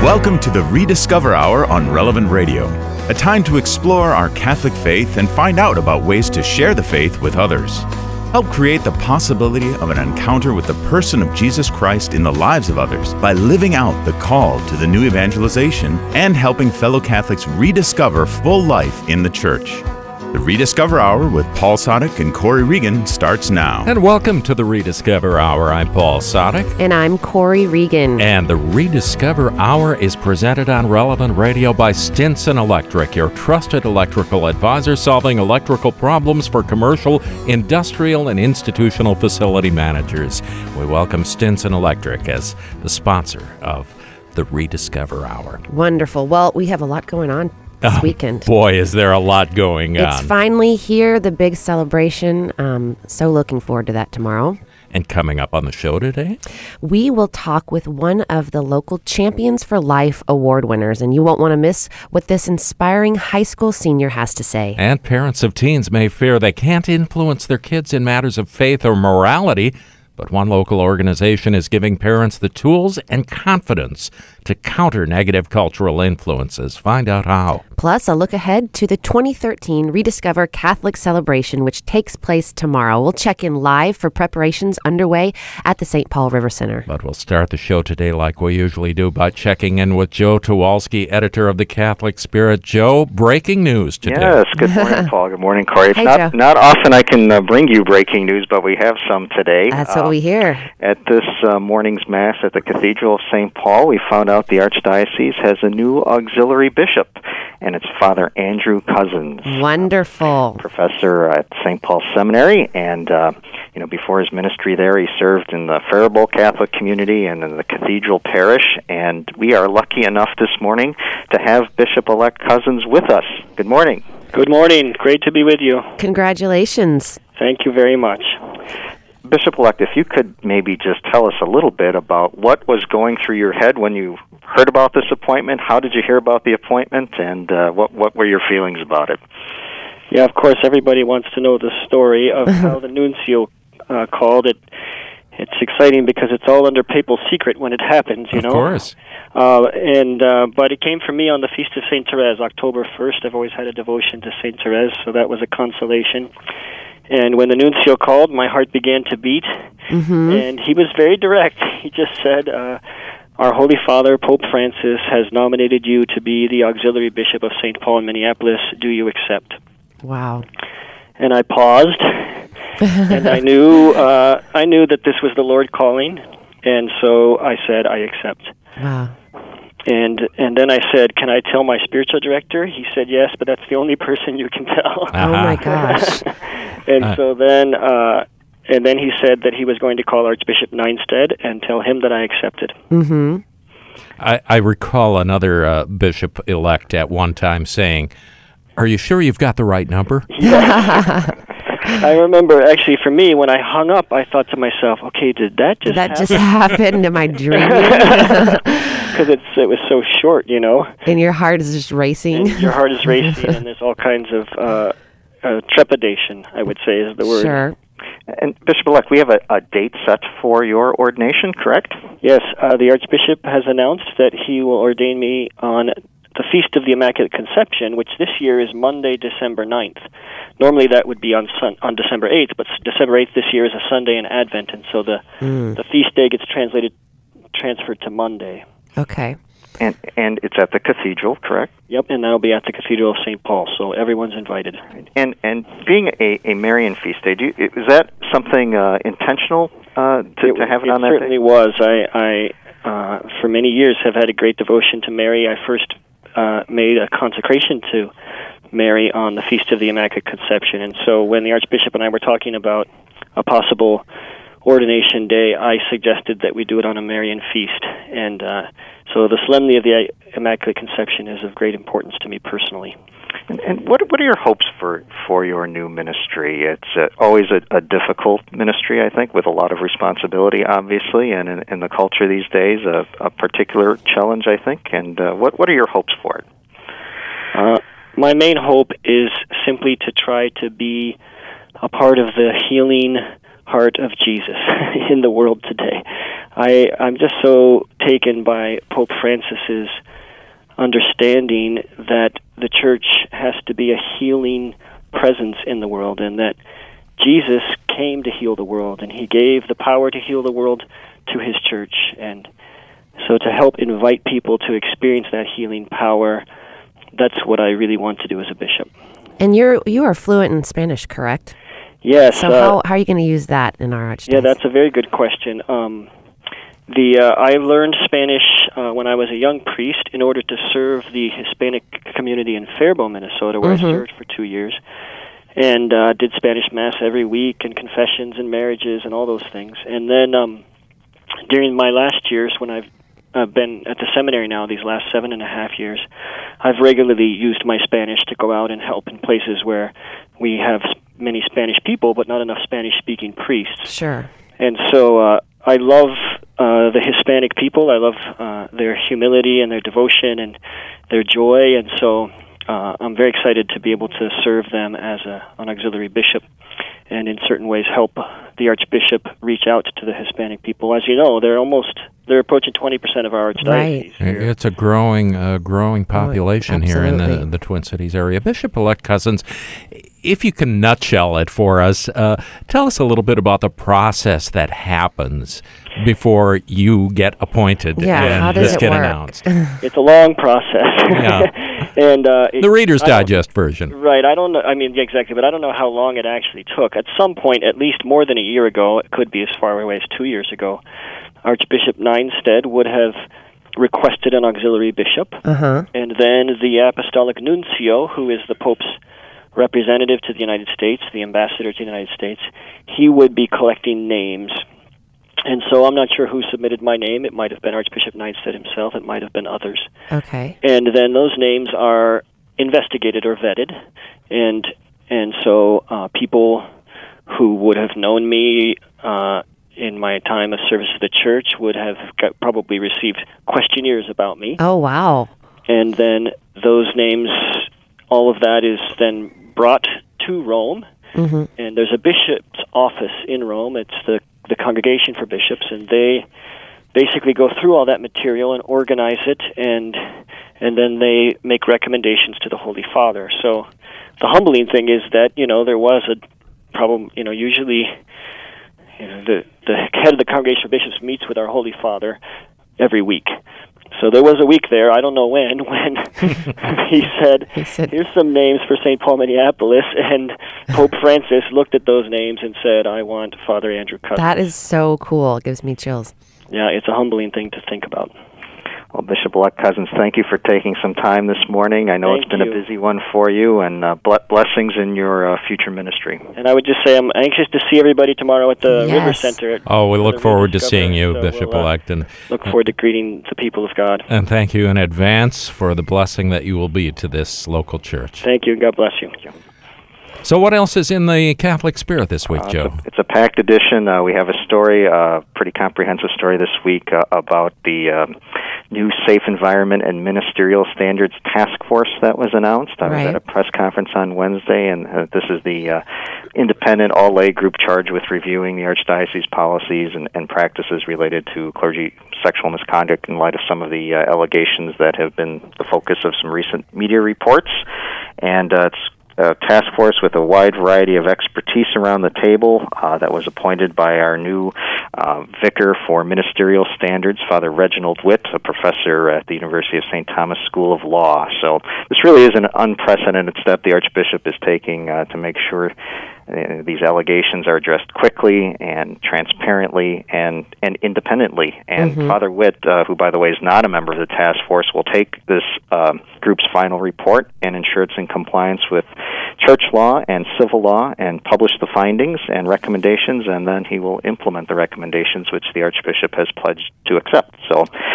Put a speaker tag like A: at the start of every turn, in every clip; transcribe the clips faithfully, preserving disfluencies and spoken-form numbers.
A: Welcome to the Rediscover Hour on Relevant Radio, a time to explore our Catholic faith and find out about ways to share the faith with others. Help create the possibility of an encounter with the person of Jesus Christ in the lives of others by living out the call to the new evangelization and helping fellow Catholics rediscover full life in the Church. The Rediscover Hour with Paul Sadek and Corey Regan starts now.
B: And welcome to the Rediscover Hour. I'm Paul Sadek.
C: And I'm Corey Regan.
B: And the Rediscover Hour is presented on Relevant Radio by Stinson Electric, your trusted electrical advisor solving electrical problems for commercial, industrial, and institutional facility managers. We welcome Stinson Electric as the sponsor of the Rediscover Hour.
C: Wonderful. Well, we have a lot going on this
B: oh,
C: weekend.
B: Boy, is there a lot going on.
C: It's finally here, the big celebration. Um, so looking forward to that tomorrow.
B: And coming up on the show today,
C: we will talk with one of the local Champions for Life award winners, and you won't want to miss what this inspiring high school senior has to say.
B: And parents of teens may fear they can't influence their kids in matters of faith or morality, but one local organization is giving parents the tools and confidence to counter negative cultural influences. Find out how.
C: Plus, a look ahead to the twenty thirteen Rediscover Catholic Celebration, which takes place tomorrow. We'll check in live for preparations underway at the Saint Paul River Center.
B: But we'll start the show today like we usually do by checking in with Joe Tuwalski, editor of the Catholic Spirit. Joe, breaking news today.
D: Yes, good morning, Paul. Good morning, Corey. It's
C: Hey,
D: not,
C: Joe.
D: not often I can uh, bring you breaking news, but we have some today.
C: That's
D: Uh,
C: what we hear.
D: At this uh, morning's Mass at the Cathedral of Saint Paul, we found out the Archdiocese has a new auxiliary bishop, and it's Father Andrew Cousins.
C: Wonderful.
D: Professor at Saint Paul Seminary, and uh, you know, before his ministry there, he served in the Faribault Catholic community and in the Cathedral Parish, and we are lucky enough this morning to have Bishop-elect Cousins with us. Good morning.
E: Good morning. Great to be with you.
C: Congratulations.
E: Thank you very much.
D: Bishop-elect, if you could maybe just tell us a little bit about what was going through your head when you heard about this appointment. How did you hear about the appointment, and uh, what what were your feelings about it?
E: Yeah, of course, everybody wants to know the story of how the nuncio uh, called it. It's exciting because it's all under papal secret when it happens, you
B: of
E: know.
B: Of course.
E: Uh, and uh, but it came for me on the Feast of Saint Therese, October first. I've always had a devotion to Saint Therese, so that was a consolation. And when the nuncio called, my heart began to beat,
C: Mm-hmm.
E: and he was very direct. He just said, uh, our Holy Father, Pope Francis, has nominated you to be the auxiliary bishop of Saint Paul in Minneapolis. Do you accept?
C: Wow.
E: And I paused, and I knew uh, I knew that this was the Lord calling, and so I said, I accept.
C: Wow.
E: And and then I said, can I tell my spiritual director? He said, yes, but that's the only person you can tell.
B: Uh-huh.
C: Oh, my gosh.
E: and
B: Uh.
E: so then uh, and then he said that he was going to call Archbishop Neinstead and tell him that I accepted.
C: Mm-hmm.
B: I, I recall another uh, bishop-elect at one time saying, are you sure you've got the right number?
E: I remember, actually, for me, when I hung up, I thought to myself, okay, did that just
C: Did that
E: happen?
C: just happen? Am I dreaming?
E: Because it's it was so short, you know.
C: And your heart is just racing.
E: And your heart is racing, and there's all kinds of uh, uh, trepidation, I would say is the word.
C: Sure.
D: And Bishop-elect, we have a, a date set for your ordination, correct?
E: Yes, uh, the Archbishop has announced that he will ordain me on the Feast of the Immaculate Conception, which this year is Monday, December ninth. Normally that would be on sun- on December eighth, but December eighth this year is a Sunday in Advent, and so the
C: Mm.
E: the feast day gets translated transferred to Monday.
C: Okay.
D: And and it's at the cathedral, correct?
E: Yep, and that'll be at the Cathedral of Saint Paul, so everyone's invited.
D: And and being a, a Marian feast day, do you, is that something uh, intentional uh, to, to have it,
E: it
D: on that
E: certainly
D: day?
E: was. I, I uh, for many years, have had a great devotion to Mary. I first uh, made a consecration to Mary on the Feast of the Immaculate Conception, and so when the Archbishop and I were talking about a possible ordination day, I suggested that we do it on a Marian feast, and uh, so the Solemnity of the Immaculate Conception is of great importance to me personally.
D: And, and what what are your hopes for, for your new ministry? It's uh, always a, a difficult ministry, I think, with a lot of responsibility, obviously, and in, in the culture these days, a, a particular challenge, I think. And uh, what what are your hopes for it?
E: Uh, my main hope is simply to try to be a part of the healing heart of Jesus in the world today. I, I'm just so taken by Pope Francis's understanding that the church has to be a healing presence in the world, and that Jesus came to heal the world, and he gave the power to heal the world to his church. And so to help invite people to experience that healing power, that's what I really want to do as a bishop.
C: And you're you are fluent in Spanish, correct?
E: Yes.
C: So
E: uh,
C: how how are you going to use that in our archdiocese?
E: Yeah, that's a very good question. Um, the uh, I learned Spanish uh, when I was a young priest in order to serve the Hispanic community in Faribault, Minnesota, where
C: mm-hmm.
E: I served for two years, and uh, did Spanish Mass every week, and confessions and marriages and all those things. And then um, during my last years, when I've uh, been at the seminary now, these last seven and a half years, I've regularly used my Spanish to go out and help in places where we have many Spanish people, but not enough Spanish-speaking priests.
C: Sure.
E: And so uh, I love uh, the Hispanic people. I love uh, their humility and their devotion and their joy, and so uh, I'm very excited to be able to serve them as a, an auxiliary bishop, and in certain ways help the Archbishop reach out to the Hispanic people. As you know, they're almost they're approaching twenty percent of our archdiocese.
C: Right.
E: Here.
B: It's a growing, uh, growing population
C: oh,
B: here in the,
C: absolutely.
B: the Twin Cities area. Bishop-elect Cozzens, if you can nutshell it for us, uh, tell us a little bit about the process that happens before you get appointed
C: Yeah,
B: and
C: how does
B: just
C: it
B: get
C: work?
B: announced.
E: It's a long process.
B: Yeah.
E: and uh, it,
B: The Reader's
E: I don't-
B: Digest version.
E: Right, I don't know, I mean, yeah, exactly, but I don't know how long it actually took. At some point, at least more than a year ago, it could be as far away as two years ago, Archbishop Nienstedt would have requested an auxiliary bishop,
C: Uh-huh.
E: and then the Apostolic Nuncio, who is the Pope's representative to the United States, the ambassador to the United States, he would be collecting names. And so I'm not sure who submitted my name. It might have been Archbishop Nienstedt himself. It might have been others.
C: Okay.
E: And then those names are investigated or vetted, and and so uh, people who would have known me uh, in my time of service to the church would have got, probably received questionnaires about me,
C: Oh, wow.
E: and then those names, all of that is then brought to Rome,
C: Mm-hmm.
E: and there's a bishop's office in Rome. It's the the Congregation for Bishops, and they basically go through all that material and organize it, and and then they make recommendations to the Holy Father. So the humbling thing is that, you know, there was a problem, you know, usually you know, the, the head of the Congregation for Bishops meets with our Holy Father every week. So there was a week there, I don't know when, when he said,
C: He said-
E: here's some names for Saint Paul Minneapolis, and Pope Francis looked at those names and said, I want Father Andrew Cozzens.
C: That is so cool. It gives me chills.
E: Yeah, it's a humbling thing to think about.
D: Well, Bishop-elect Cozzens, thank you for taking some time this morning. I know
E: Thank
D: it's been
E: you.
D: a busy one for you, and uh, ble- blessings in your uh, future ministry.
E: And I would just say I'm anxious to see everybody tomorrow at the
C: Yes.
E: River Center. At
B: Oh, we look
E: the
B: forward to
E: Rediscover.
B: seeing you,
E: So we'll, uh,
B: Bishop-elect. And,
E: look forward to greeting the people of God.
B: and thank you in advance for the blessing that you will be to this local church.
E: Thank you. God bless you.
B: So what else is in the Catholic spirit this week,
D: Uh,
B: Joe?
D: it's, a, it's a packed edition. Uh, we have a story, a uh, pretty comprehensive story this week uh, about the uh, new Safe Environment and Ministerial Standards Task Force that was announced. I was
C: Right.
D: at a press conference on Wednesday, and uh, this is the uh, independent, all-lay group charged with reviewing the Archdiocese policies and, and practices related to clergy sexual misconduct in light of some of the uh, allegations that have been the focus of some recent media reports. And uh, it's a task force with a wide variety of expertise around the table uh, that was appointed by our new uh, vicar for ministerial standards, Father Reginald Witt, a professor at the University of Saint Thomas School of Law. So this really is an unprecedented step the Archbishop is taking uh, to make sure uh, these allegations are addressed quickly and transparently and, and independently. And
C: Mhm.
D: Father Witt, uh, who, by the way, is not a member of the task force, will take this uh, group's final report and ensure it's in compliance with church law and civil law and publish the findings and recommendations, and then he will implement the recommendations which the Archbishop has pledged to accept. So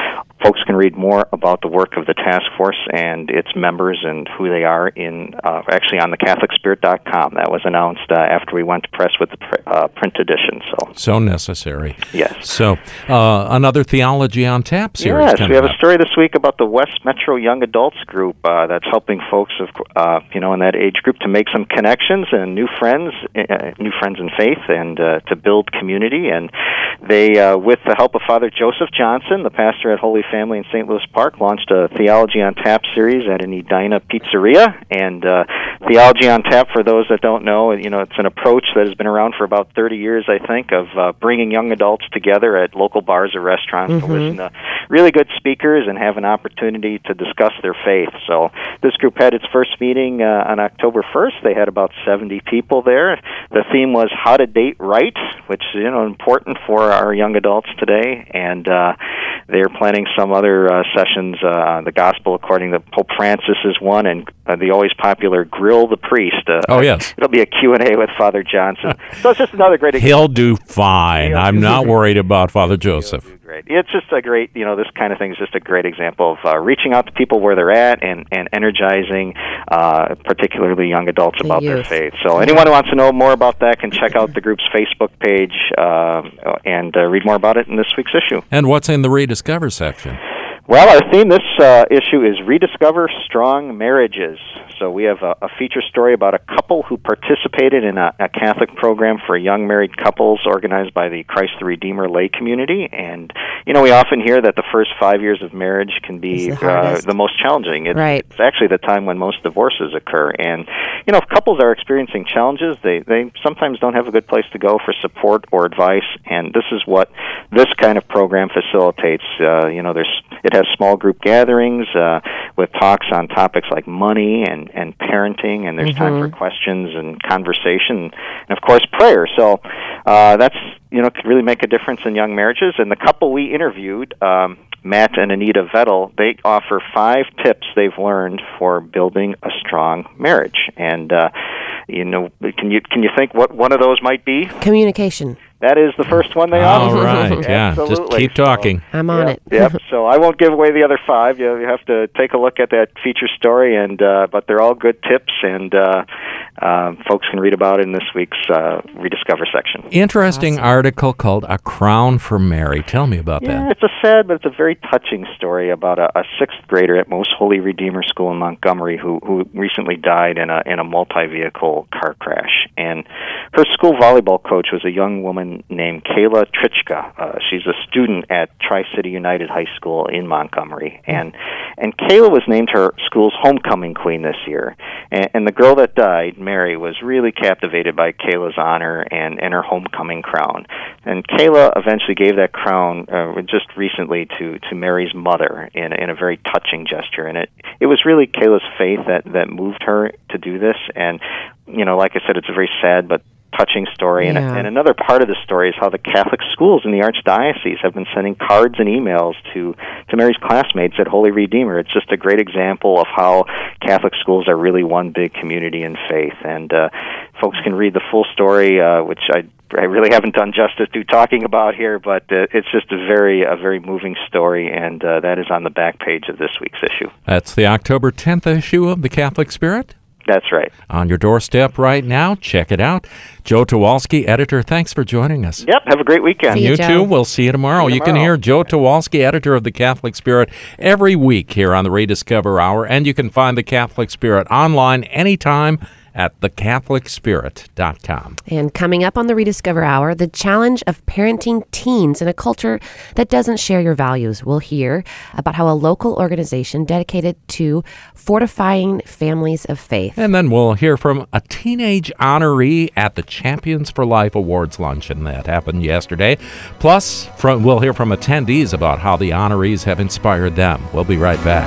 D: folks can read more about the work of the task force and its members and who they are in uh, actually on the Catholic Spirit dot com. That was announced uh, after we went to press with the pr- uh, print edition. So
B: so necessary.
D: Yes.
B: So uh, another Theology on Tap series.
D: Yes, we have
B: up.
D: a story this week about the West Metro Young Adults Group uh, that's helping folks of uh, you know in that age group to make some connections and new friends, uh, new friends in faith, and uh, to build community. And they, uh, with the help of Father Joseph Johnson, the pastor at Holy Family in Saint Louis Park, launched a Theology on Tap series at an Edina pizzeria. And uh, Theology on Tap, for those that don't know, you know, it's an approach that has been around for about thirty years, I think, of uh, bringing young adults together at local bars or restaurants mm-hmm. to listen to really good speakers and have an opportunity to discuss their faith. So this group had its first meeting uh, on October first. They had about seventy people there. The theme was how to date right, which is, you know, important for our young adults today. And uh, they're planning some other uh, sessions. Uh, the Gospel according to Pope Francis is one, and uh, the always popular Grill the Priest. Uh,
B: oh, yes.
D: It'll be a Q and A with Father Johnson. So it's just another great
B: example. He'll do fine. He'll I'm do not worried about Father Joseph.
D: Great. It's just a great, you know, this kind of thing is just a great example of uh, reaching out to people where they're at and, and energizing uh, particularly young adults
C: the
D: about
C: youth.
D: their faith. So anyone who wants to know more about that can check out the group's Facebook page uh, and uh, read more about it in this week's issue.
B: And what's in the Rediscover section?
D: Well, our theme this uh, issue is Rediscover Strong Marriages. So we have a, a feature story about a couple who participated in a, a Catholic program for young married couples organized by the Christ the Redeemer lay community. And, you know, we often hear that the first five years of marriage can be
C: the,
D: uh, the most challenging. It,
C: right.
D: It's actually the time when most divorces occur. And, you know, if couples are experiencing challenges, they, they sometimes don't have a good place to go for support or advice. And this is what this kind of program facilitates. Uh, you know, there's it has small group gatherings uh, with talks on topics like money and, and parenting, and there's mm-hmm. time for questions and conversation, and of course prayer. So uh, that's, you know, could really make a difference in young marriages. And the couple we interviewed, um, Matt and Anita Vettel, they offer five tips they've learned for building a strong marriage. And uh, you know, can you can you think what one of those might be?
C: Communication.
D: That is the first one they offer.
B: All right, yeah,
D: Absolutely.
B: Just keep talking.
D: So,
C: I'm on
D: yep,
C: it.
D: Yep. So I won't give away the other five. You, you have to take a look at that feature story, and uh, but they're all good tips, and uh, uh, folks can read about it in this week's uh, Rediscover section.
B: Interesting
C: Awesome.
B: article called "A Crown for Mary." Tell me about
D: yeah,
B: that.
D: It's a sad, but it's a very touching story about a, a sixth grader at Most Holy Redeemer School in Montgomery who who recently died in a in a multi-vehicle car crash. And her school volleyball coach was a young woman named Kayla Trichka. Uh, she's a student at Tri-City United High School in Montgomery, and and Kayla was named her school's homecoming queen this year. And, and the girl that died, Mary, was really captivated by Kayla's honor and, and her homecoming crown. And Kayla eventually gave that crown uh, just recently to, to Mary's mother in in a very touching gesture. And it it was really Kayla's faith that that moved her to do this. And you know, like I said, it's a very sad but touching story. And,
C: yeah.
D: and another part of the story is how the Catholic schools in the Archdiocese have been sending cards and emails to, to Mary's classmates at Holy Redeemer. It's just a great example of how Catholic schools are really one big community in faith. And uh, folks can read the full story, uh, which I I really haven't done justice to talking about here, but uh, it's just a very a very moving story, and uh, that is on the back page of this week's issue.
B: That's the October tenth issue of the Catholic Spirit?
D: That's right.
B: On your doorstep right now. Check it out. Joe Towalski, editor, thanks for joining us.
D: Yep, have a great weekend.
C: See you,
B: You
C: Joe.
B: too. We'll see you tomorrow.
D: See you
B: You can
D: tomorrow.
B: hear Joe Towalski, editor of the Catholic Spirit, every week here on the Rediscover Hour, and you can find the Catholic Spirit online anytime at the catholic spirit dot com.
C: And coming up on the Rediscover Hour, the challenge of parenting teens in a culture that doesn't share your values. We'll hear about how a local organization dedicated to fortifying families of faith.
B: And then we'll hear from a teenage honoree at the Champions for Life Awards luncheon that happened yesterday. Plus, from, we'll hear from attendees about how the honorees have inspired them. We'll be right back.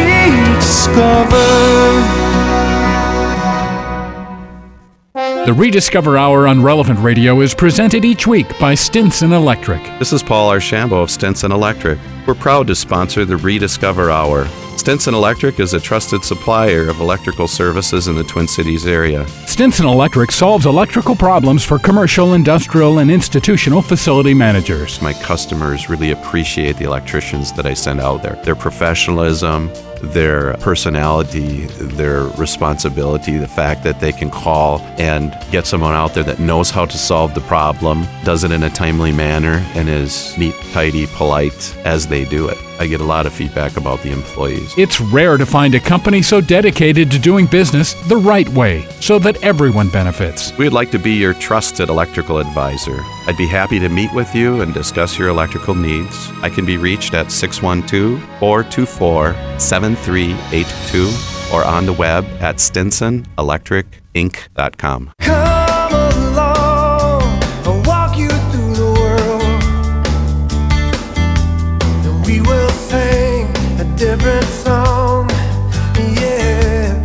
F: Rediscover. The Rediscover Hour on Relevant Radio is presented each week by Stinson Electric.
G: This is Paul Archambault of Stinson Electric. We're proud to sponsor the Rediscover Hour. Stinson Electric is a trusted supplier of electrical services in the Twin Cities area.
F: Stinson Electric solves electrical problems for commercial, industrial, and institutional facility managers.
G: My customers really appreciate the electricians that I send out there. Their professionalism, their personality, their responsibility, the fact that they can call and get someone out there that knows how to solve the problem, does it in a timely manner, and is neat, tidy, polite as they do it. I get a lot of feedback about the employees.
F: It's rare to find a company so dedicated to doing business the right way, so that everyone benefits.
G: We'd like to be your trusted electrical advisor. I'd be happy to meet with you and discuss your electrical needs. I can be reached at six one two, four two four, seven three eight two or on the web at stinson electric inc dot com.
H: Come along, I'll walk you through the world, and we will sing a different song, yeah.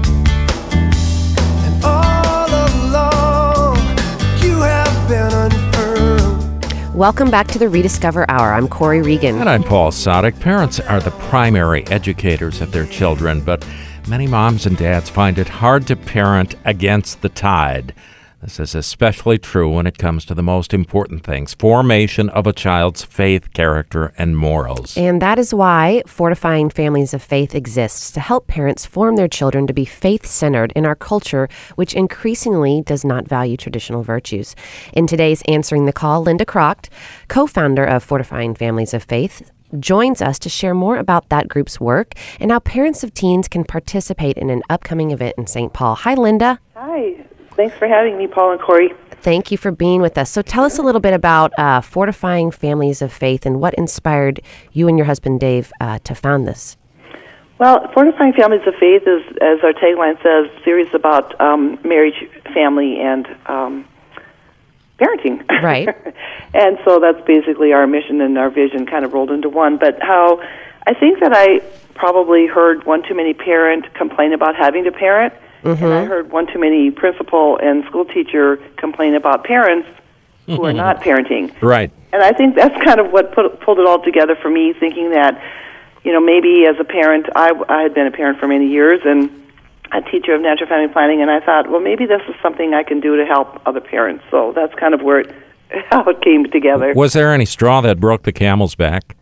H: And all along, you have been unfurled.
C: Welcome back to the Rediscover Hour. I'm Corey Regan.
B: And I'm Paul Sadek. Parents are the primary educators of their children, but many moms and dads find it hard to parent against the tide. This is especially true when it comes to the most important things, formation of a child's faith, character, and morals.
C: And that is why Fortifying Families of Faith exists, to help parents form their children to be faith-centered in our culture, which increasingly does not value traditional virtues. In today's Answering the Call, Linda Crocht, co-founder of Fortifying Families of Faith, joins us to share more about that group's work and how parents of teens can participate in an upcoming event in Saint Paul. Hi, Linda.
I: Hi. Thanks for having me, Paul and Corey.
C: Thank you for being with us. So tell us a little bit about uh, Fortifying Families of Faith and what inspired you and your husband, Dave, uh, to found this.
I: Well, Fortifying Families of Faith is, as our tagline says, a series about um, marriage, family, and um, parenting.
C: Right.
I: And so that's basically our mission and our vision kind of rolled into one. But how I think that I probably heard one too many parent complain about having to parent. Mm-hmm. And I heard one too many principal and school teacher complain about parents who mm-hmm. are not parenting.
B: Right.
I: And I think that's kind of what put, pulled it all together for me, thinking that, you know, maybe as a parent, I, I had been a parent for many years and a teacher of natural family planning, and I thought, well, maybe this is something I can do to help other parents. So that's kind of where it, how it came together.
B: Was there any straw that broke the camel's back?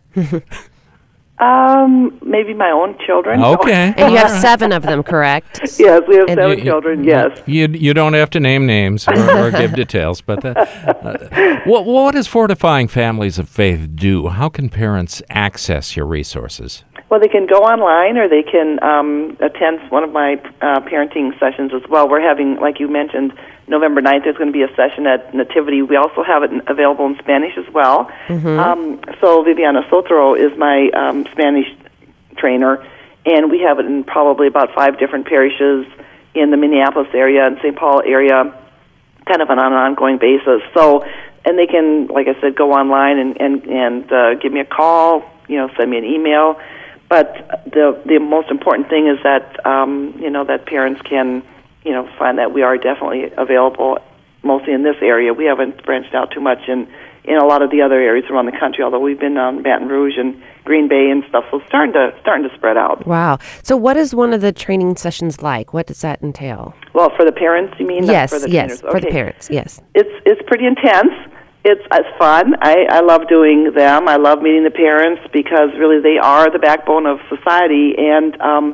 I: Um, maybe my own children.
B: Okay.
C: And you have seven of them, correct?
I: Yes, we have
C: And
I: seven
B: you,
I: children,
B: you,
I: yes.
B: You, you don't have to name names or, or give details, but that, uh, what, what does Fortifying Families of Faith do? How can parents access your resources?
I: Well, they can go online or they can um, attend one of my uh, parenting sessions as well. We're having, like you mentioned, November ninth, there's going to be a session at Nativity. We also have it available in Spanish as well. Mm-hmm. Um, so Viviana Sotro is my um, Spanish trainer, and we have it in probably about five different parishes in the Minneapolis area and Saint Paul area, kind of on an ongoing basis. So, and they can, like I said, go online and, and, and uh, give me a call, you know, send me an email. But the the most important thing is that, um, you know, that parents can, you know, find that we are definitely available, mostly in this area. We haven't branched out too much in, in a lot of the other areas around the country, although we've been on Baton Rouge and Green Bay and stuff, so it's starting to, starting to spread out.
C: Wow. So what is one of the training sessions like? What does that entail?
I: Well, for the parents, you mean?
C: Yes,
I: for the
C: yes,
I: trainers?
C: for
I: Okay.
C: the parents, yes.
I: It's it's pretty intense. It's it's fun. I, I love doing them. I love meeting the parents because really they are the backbone of society, and um,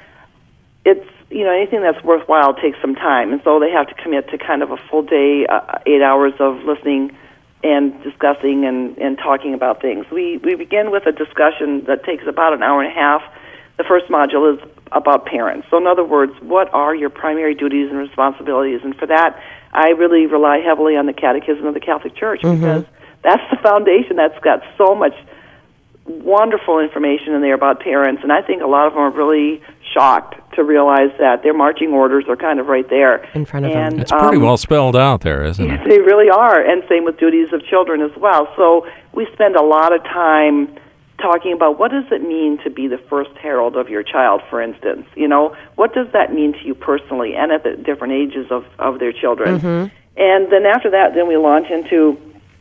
I: it's, you know, anything that's worthwhile takes some time, and so they have to commit to kind of a full day, uh, eight hours of listening and discussing and, and talking about things. We we begin with a discussion that takes about an hour and a half. The first module is about parents. So in other words, what are your primary duties and responsibilities? And for that, I really rely heavily on the Catechism of the Catholic Church mm-hmm. because that's the foundation that's got so much wonderful information in there about parents. And I think a lot of them are really shocked to realize that their marching orders are kind of right there.
C: In front of
I: and,
C: them.
B: It's pretty
I: um,
B: well spelled out there, isn't it?
I: They really are, and same with duties of children as well. So we spend a lot of time talking about what does it mean to be the first herald of your child, for instance. You know, what does that mean to you personally and at the different ages of, of their children? Mm-hmm. And then after that, then we launch into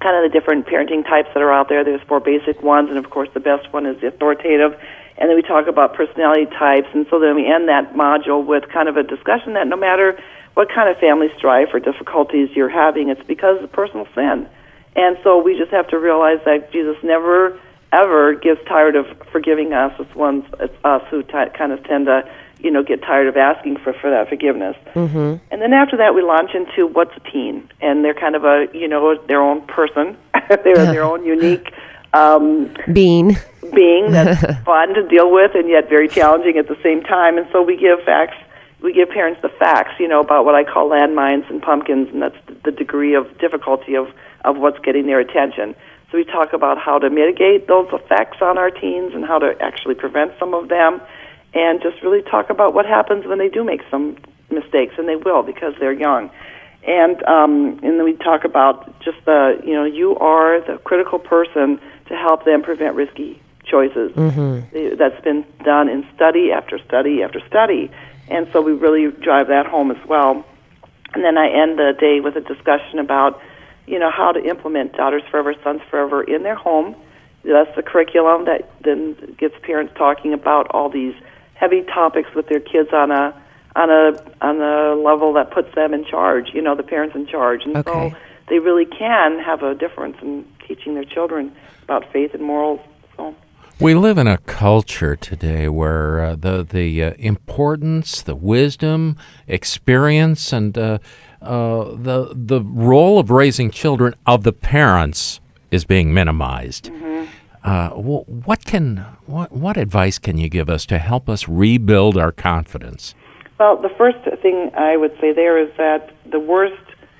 I: kind of the different parenting types that are out there. There's four basic ones, and of course the best one is the authoritative. And then we talk about personality types, and so then we end that module with kind of a discussion that no matter what kind of family strife or difficulties you're having, it's because of personal sin. And so we just have to realize that Jesus never, ever gets tired of forgiving us. It's, ones, it's us who t- kind of tend to, you know, get tired of asking for, for that forgiveness.
C: Mm-hmm.
I: And then after that, we launch into what's a teen, and they're kind of a, you know, their own person. They're their own unique um,
C: being.
I: being that's fun to deal with and yet very challenging at the same time. And so we give facts, we give parents the facts, you know, about what I call landmines and pumpkins, and that's the degree of difficulty of, of what's getting their attention. So we talk about how to mitigate those effects on our teens and how to actually prevent some of them, and just really talk about what happens when they do make some mistakes, and they will because they're young. And um, and then we talk about just the, you know, you are the critical person to help them prevent risky choices.
C: Mm-hmm.
I: That's been done in study after study after study. And so we really drive that home as well. And then I end the day with a discussion about, you know, how to implement Daughters Forever, Sons Forever in their home. That's the curriculum that then gets parents talking about all these heavy topics with their kids on a on a on a level that puts them in charge, you know, the parents in charge. And
C: Okay.
I: so they really can have a difference in teaching their children about faith and morals. So
B: we live in a culture today where uh, the the uh, importance, the wisdom, experience, and uh, uh, the the role of raising children of the parents is being minimized.
I: Mm-hmm.
B: Uh, wh- what can what what advice can you give us to help us rebuild our confidence?
I: Well, the first thing I would say there is that the worst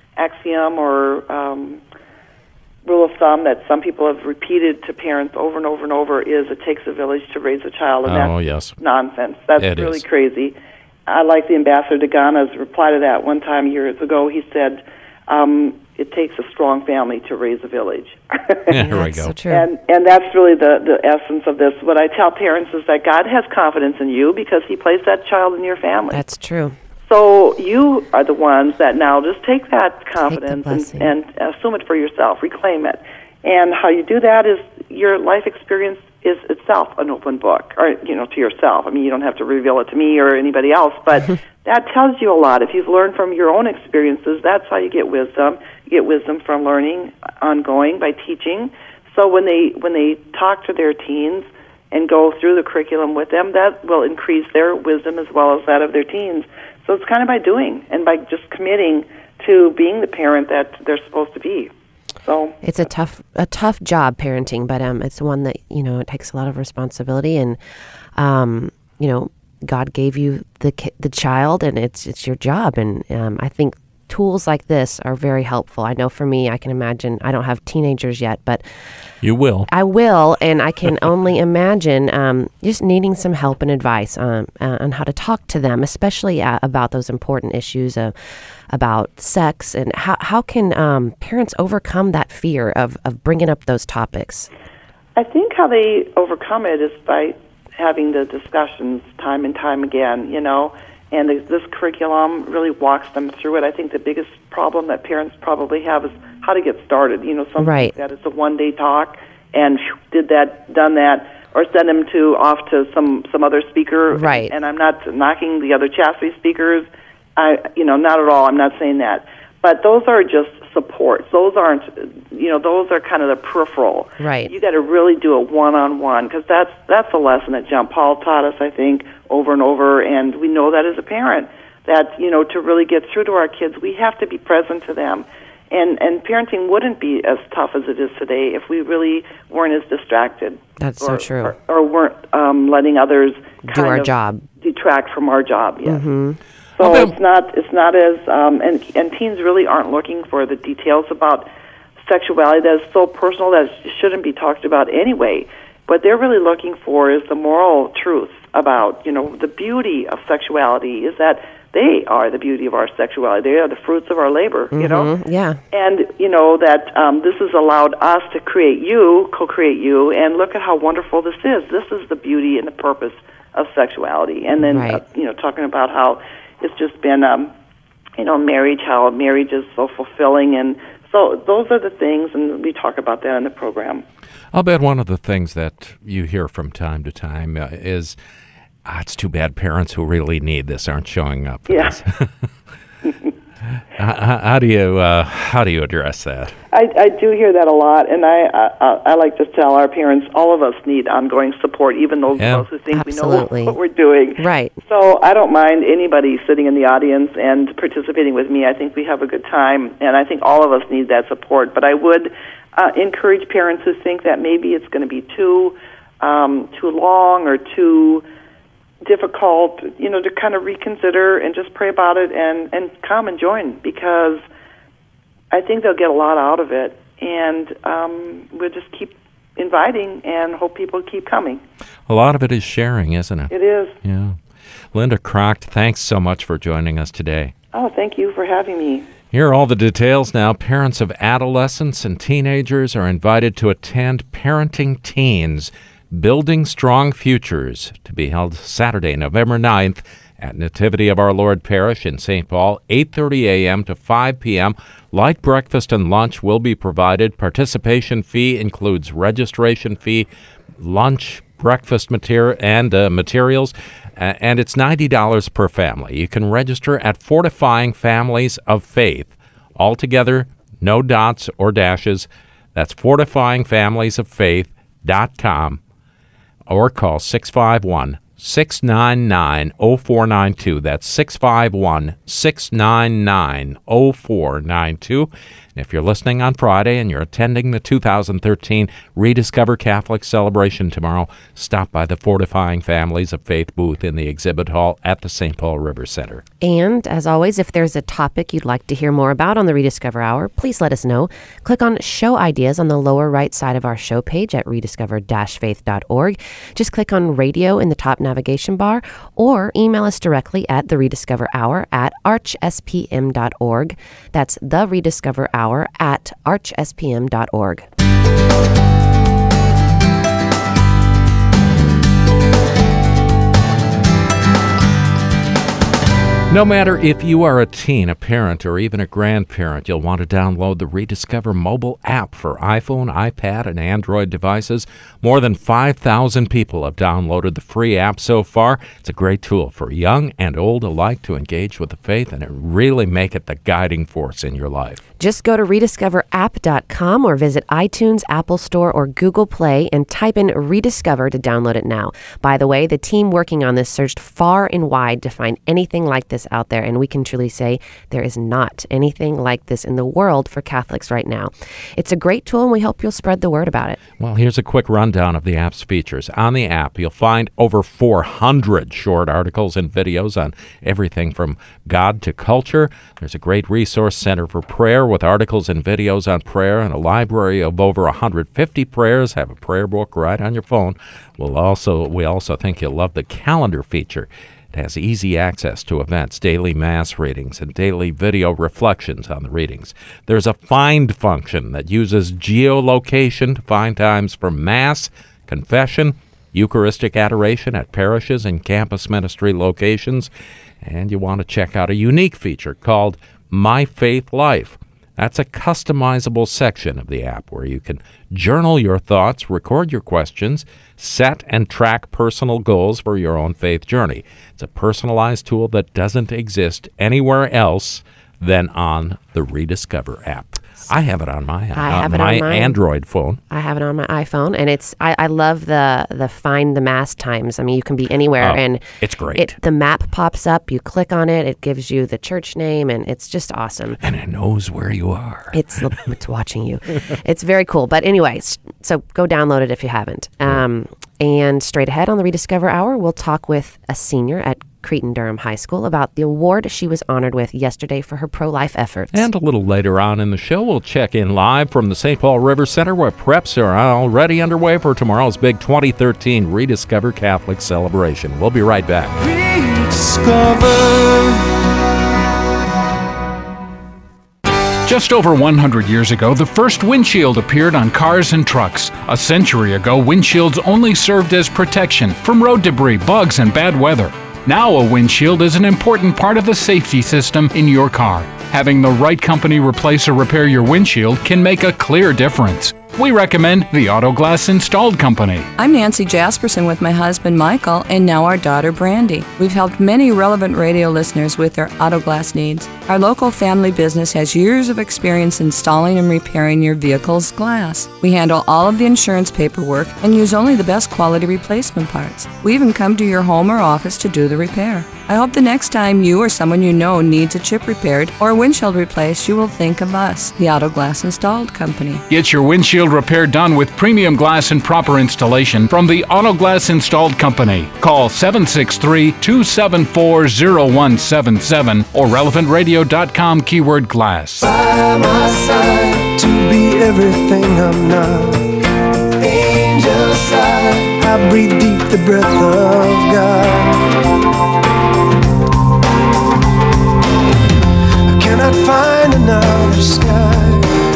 I: axiom or um, rule of thumb that some people have repeated to parents over and over and over is it takes a village to raise a child, and
B: Oh,
I: that's
B: yes.
I: nonsense. That's
B: It
I: really
B: is.
I: crazy. I like the Ambassador to Ghana's reply to that one time years ago. He said, um, it takes a strong family to raise a village.
B: Yeah, here we
C: That's
B: go.
C: so true.
I: And and that's really the, the essence of this. What I tell parents is that God has confidence in you because he placed that child in your family.
C: That's true.
I: So you are the ones that now just take that confidence
C: blessing.
I: and, and assume it for yourself, reclaim it. And how you do that is your life experience is itself an open book, or, you know, to yourself. I mean, you don't have to reveal it to me or anybody else, but that tells you a lot. If you've learned from your own experiences, that's how you get wisdom. You get wisdom from learning ongoing by teaching. So when they when they talk to their teens and go through the curriculum with them, that will increase their wisdom as well as that of their teens. So it's kind of by doing and by just committing to being the parent that they're supposed to be. So
C: It's a tough a tough job parenting, but um, it's one that, you know, it takes a lot of responsibility, and um, you know, God gave you the ki- the child, and it's it's your job, and um, I think tools like this are very helpful. I know for me, I can imagine, I don't have teenagers yet, but
B: You will.
C: I will, and I can only imagine um, just needing some help and advice um, uh, on how to talk to them, especially uh, about those important issues of about sex, and how how can um, parents overcome that fear of, of bringing up those topics?
I: I think how they overcome it is by having the discussions time and time again, you know, and the, this curriculum really walks them through it. I think the biggest problem that parents probably have is how to get started. You know, some
C: Right.
I: think that it's a one-day talk and phew, did that, done that, or send them to off to some, some other speaker.
C: Right.
I: And I'm not knocking the other chastity speakers. I, you know, not at all. I'm not saying that. But those are just supports. Those aren't, you know, those are kind of the peripheral.
C: Right.
I: You got to really do it one-on-one, because that's that's a lesson that John Paul taught us, I think, over and over, and we know that as a parent, that, you know, to really get through to our kids, we have to be present to them. And and parenting wouldn't be as tough as it is today if we really weren't as distracted.
C: That's
I: or,
C: so true.
I: Or, or weren't um, letting others
C: Do
I: kind
C: our
I: of
C: job.
I: detract from our job, yes.
C: Mm-hmm.
I: So
B: Okay.
I: it's not it's not as um, and and teens really aren't looking for the details about sexuality that is so personal that it shouldn't be talked about anyway. What they're really looking for is the moral truth about, you know, the beauty of sexuality is that they are the beauty of our sexuality. They are the fruits of our labor, you know.
C: Mhm, yeah.
I: And, you know, that um, this has allowed us to create you, co-create you, and look at how wonderful this is. This is the beauty and the purpose of sexuality. And then,
C: Right.
I: uh, you know, talking about how it's just been, um, you know, marriage, how marriage is so fulfilling and So those are the things, and we talk about that in the program.
B: I'll bet one of the things that you hear from time to time uh, is, ah, it's too bad parents who really need this aren't showing up for
I: Yeah.
B: this. how, how do you uh, how do you address that?
I: I, I do hear that a lot, and I, I I like to tell our parents, all of us need ongoing support, even those
B: Yeah.
I: of us who think
C: Absolutely.
I: we know what we're doing.
C: Right.
I: So I don't mind anybody sitting in the audience and participating with me. I think we have a good time, and I think all of us need that support. But I would uh, encourage parents who think that maybe it's going to be too um, too long or too difficult, you know, to kind of reconsider and just pray about it and, and come and join, because I think they'll get a lot out of it. And um, we'll just keep inviting and hope people keep coming.
B: A lot of it is sharing, isn't it?
I: It is.
B: Yeah. Linda Crocht, thanks so much for joining us today.
I: Oh, thank you for having me.
B: Here are all the details now. Parents of adolescents and teenagers are invited to attend Parenting Teens, Building Strong Futures, to be held Saturday, November ninth at Nativity of Our Lord Parish in Saint Paul, eight thirty a.m. to five p.m. Light breakfast and lunch will be provided. Participation fee includes registration fee, lunch, breakfast material, and uh, materials, uh, and it's ninety dollars per family. You can register at Fortifying Families of Faith. Altogether, no dots or dashes. That's fortifying families of faith dot com. Or call six five one, six nine nine, zero four nine two. That's six five one, six nine nine, zero four nine two. And if you're listening on Friday and you're attending the two thousand thirteen Rediscover Catholic celebration tomorrow, stop by the Fortifying Families of Faith booth in the exhibit hall at the Saint Paul River Center.
C: And, as always, if there's a topic you'd like to hear more about on the Rediscover Hour, please let us know. Click on Show Ideas on the lower right side of our show page at rediscover dash faith dot org. Just click on Radio in the top navigation bar, or email us directly at the Rediscover Hour at arch s p m dot org. That's the Rediscover Hour at arch s p m dot org.
B: No matter if you are a teen, a parent, or even a grandparent, you'll want to download the Rediscover mobile app for iPhone, iPad, and Android devices. More than five thousand people have downloaded the free app so far. It's a great tool for young and old alike to engage with the faith and really make it the guiding force in your life.
C: Just go to rediscover app dot com or visit iTunes, Apple Store, or Google Play and type in Rediscover to download it now. By the way, the team working on this searched far and wide to find anything like this out there, and we can truly say there is not anything like this in the world for Catholics right now. It's a great tool, and we hope you'll spread the word about it.
B: Well, here's a quick rundown of the app's features. On the app, you'll find over four hundred short articles and videos on everything from God to culture. There's a great resource center for prayer with articles and videos on prayer, and a library of over one hundred fifty prayers. Have a prayer book right on your phone. We'll also, we also think you'll love the calendar feature. It has easy access to events, daily Mass readings, and daily video reflections on the readings. There's a find function that uses geolocation to find times for Mass, confession, Eucharistic adoration at parishes and campus ministry locations. And you want to check out a unique feature called My Faith Life. That's a customizable section of the app where you can journal your thoughts, record your questions, set and track personal goals for your own faith journey. It's a personalized tool that doesn't exist anywhere else than on the Rediscover app. I have it on my,
C: I have
B: on
C: it
B: my
C: on mine.
B: Android phone.
C: I have it on my iPhone, and it's I, I love the the find the Mass times. I mean, you can be anywhere,
B: Oh,
C: and
B: it's great.
C: It, the map pops up. You click on it, it gives you the church name, and it's just awesome.
B: And it knows where you are.
C: It's it's watching you. It's very cool. But anyways, so go download it if you haven't. Um, and straight ahead on the Rediscover Hour, we'll talk with a senior at Cretin-Durham High School about the award she was honored with yesterday for her pro-life efforts.
B: And a little later on in the show, we'll check in live from the Saint Paul River Center, where preps are already underway for tomorrow's big twenty thirteen Rediscover Catholic celebration. We'll be right back.
H: Rediscover.
F: Just over one hundred years ago, the first windshield appeared on cars and trucks. A century ago, windshields only served as protection from road debris, bugs, and bad weather. Now a windshield is an important part of the safety system in your car. Having the right company replace or repair your windshield can make a clear difference. We recommend the Autoglass Installed Company.
J: I'm Nancy Jasperson with my husband Michael and now our daughter Brandy. We've helped many Relevant Radio listeners with their autoglass needs. Our local family business has years of experience installing and repairing your vehicle's glass. We handle all of the insurance paperwork and use only the best quality replacement parts. We even come to your home or office to do the repair. I hope the next time you or someone you know needs a chip repaired or a windshield replaced, you will think of us, the Autoglass Installed Company.
F: Get your windshield repair done with premium glass and proper installation from the Autoglass Installed Company. Call seven six three, two seven four, zero one seven seven or relevant radio dot com keyword glass.
H: By my side to be everything I'm not. Angel side, I breathe deep the breath of God. I cannot find another sky.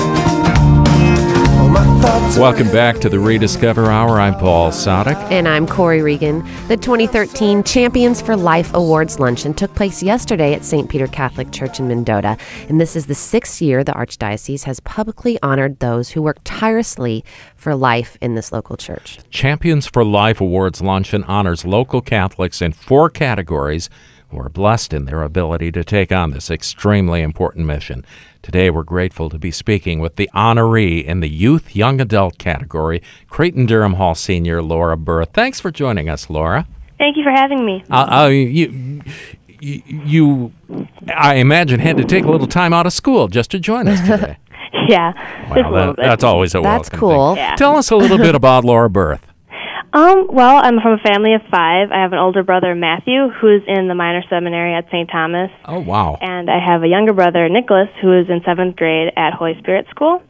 B: Welcome back to the Rediscover Hour. I'm Paul Sadek.
C: And I'm Corey Regan. The twenty thirteen Champions for Life Awards Luncheon took place yesterday at Saint Peter Catholic Church in Mendota. And this is the sixth year the Archdiocese has publicly honored those who work tirelessly for life in this local church.
B: Champions for Life Awards Luncheon honors local Catholics in four categories who are blessed in their ability to take on this extremely important mission. Today, we're grateful to be speaking with the honoree in the Youth Young Adult category, Creighton-Durham Hall Senior Laura Berth. Thanks for joining us, Laura.
K: Thank you for having me.
B: Uh, uh, you, you, you, I imagine, had to take a little time out of school just to join us today.
K: Yeah.
B: Well, that, that's always a
C: That's
B: welcome
C: cool.
B: thing.
K: Yeah.
B: Tell us a little bit about Laura Berth.
K: Um, well, I'm from a family of five. I have an older brother, Matthew, who's in the minor seminary at Saint Thomas.
B: Oh, wow.
K: And I have a younger brother, Nicholas, who is in seventh grade at Holy Spirit School.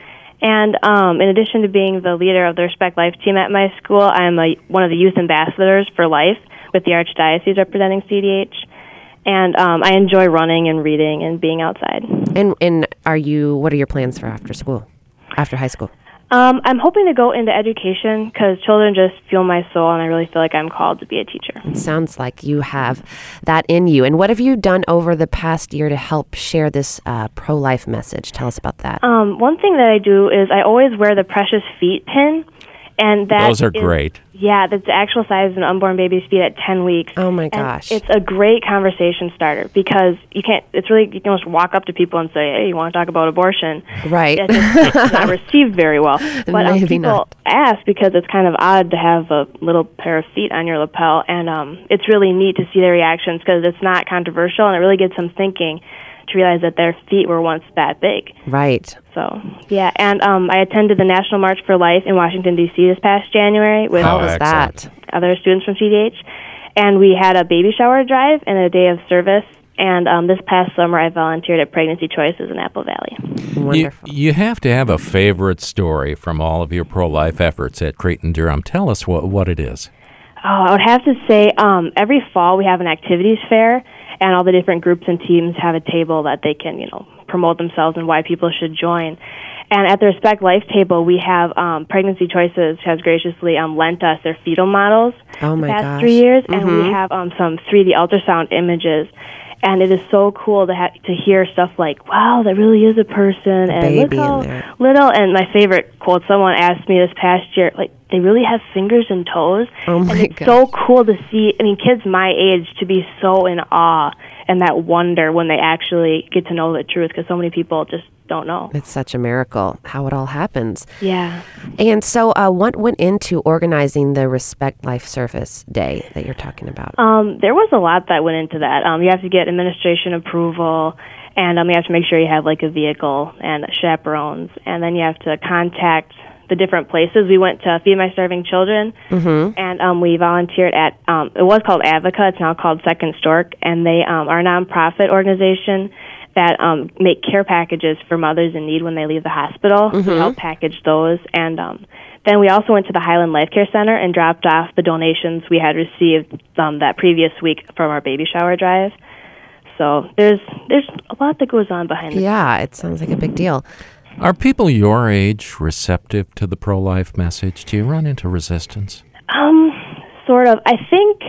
K: And um, in addition to being the leader of the Respect Life team at my school, I'm a, one of the youth ambassadors for life with the Archdiocese representing C D H. And um, I enjoy running and reading and being outside.
C: And and are you? What are your plans for after school, after high school?
K: Um, I'm hoping to go into education because children just fuel my soul, and I really feel like I'm called to be a teacher.
C: It sounds like you have that in you. And what have you done over the past year to help share this uh, pro-life message? Tell us about that.
K: Um, one thing that I do is I always wear the Precious Feet pin. And that
B: Those are
K: is,
B: great.
K: Yeah, that's the actual size of an unborn baby's feet at ten weeks.
C: Oh, my
K: and
C: gosh.
K: it's a great conversation starter because you can't, it's really, you can almost walk up to people and say, hey, you want to talk about abortion?
C: Right.
K: It's just not received very well. But um,
C: Maybe
K: people
C: not.
K: ask because it's kind of odd to have a little pair of feet on your lapel. And um, it's really neat to see their reactions because it's not controversial and it really gets them thinking to realize that their feet were once that big.
C: Right.
K: So, yeah, and um, I attended the National March for Life in Washington, D C this past January with
C: How was that?
K: other students from C D H. And we had a baby shower drive and a day of service. And um, this past summer, I volunteered at Pregnancy Choices in Apple Valley.
C: Wonderful.
B: You, you have to have a favorite story from all of your pro-life efforts at Creighton-Durham. Tell us what, what it is.
K: Oh, I would have to say um, every fall we have an activities fair, and all the different groups and teams have a table that they can, you know, promote themselves and why people should join. And at the Respect Life table, we have um, Pregnancy Choices has graciously um, lent us their fetal models
C: Oh, my
K: the past
C: gosh.
K: three years, and
C: Mhm.
K: we have um, some three D ultrasound images. And it is so cool to ha- to hear stuff like, wow, that really is a person, and
C: baby
K: look how
C: in there.
K: little. And my favorite quote, someone asked me this past year, like, they really have fingers and toes.
C: Oh, my
K: and it's
C: gosh.
K: so cool to see, I mean, kids my age to be so in awe and that wonder when they actually get to know the truth, because so many people just don't know.
C: It's such a miracle how it all happens.
K: Yeah.
C: And so uh, what went into organizing the Respect Life Service Day that you're talking about?
K: Um, there was a lot that went into that. Um, you have to get administration approval, and um, you have to make sure you have like a vehicle and chaperones, and then you have to contact the different places. We went to Feed My Starving Children,
C: Mm-hmm.
K: and um, we volunteered at, um, it was called Advoca, it's now called Second Stork, and they um, are a nonprofit organization that um, make care packages for mothers in need when they leave the hospital.
C: Mhm.
K: We help package those, and um, then we also went to the Highland Life Care Center and dropped off the donations we had received um, that previous week from our baby shower drive. So there's there's a lot that goes on behind the
C: Yeah, it sounds like a big deal.
B: Are people your age receptive to the pro-life message? Do you run into resistance?
K: Um, sort of. I think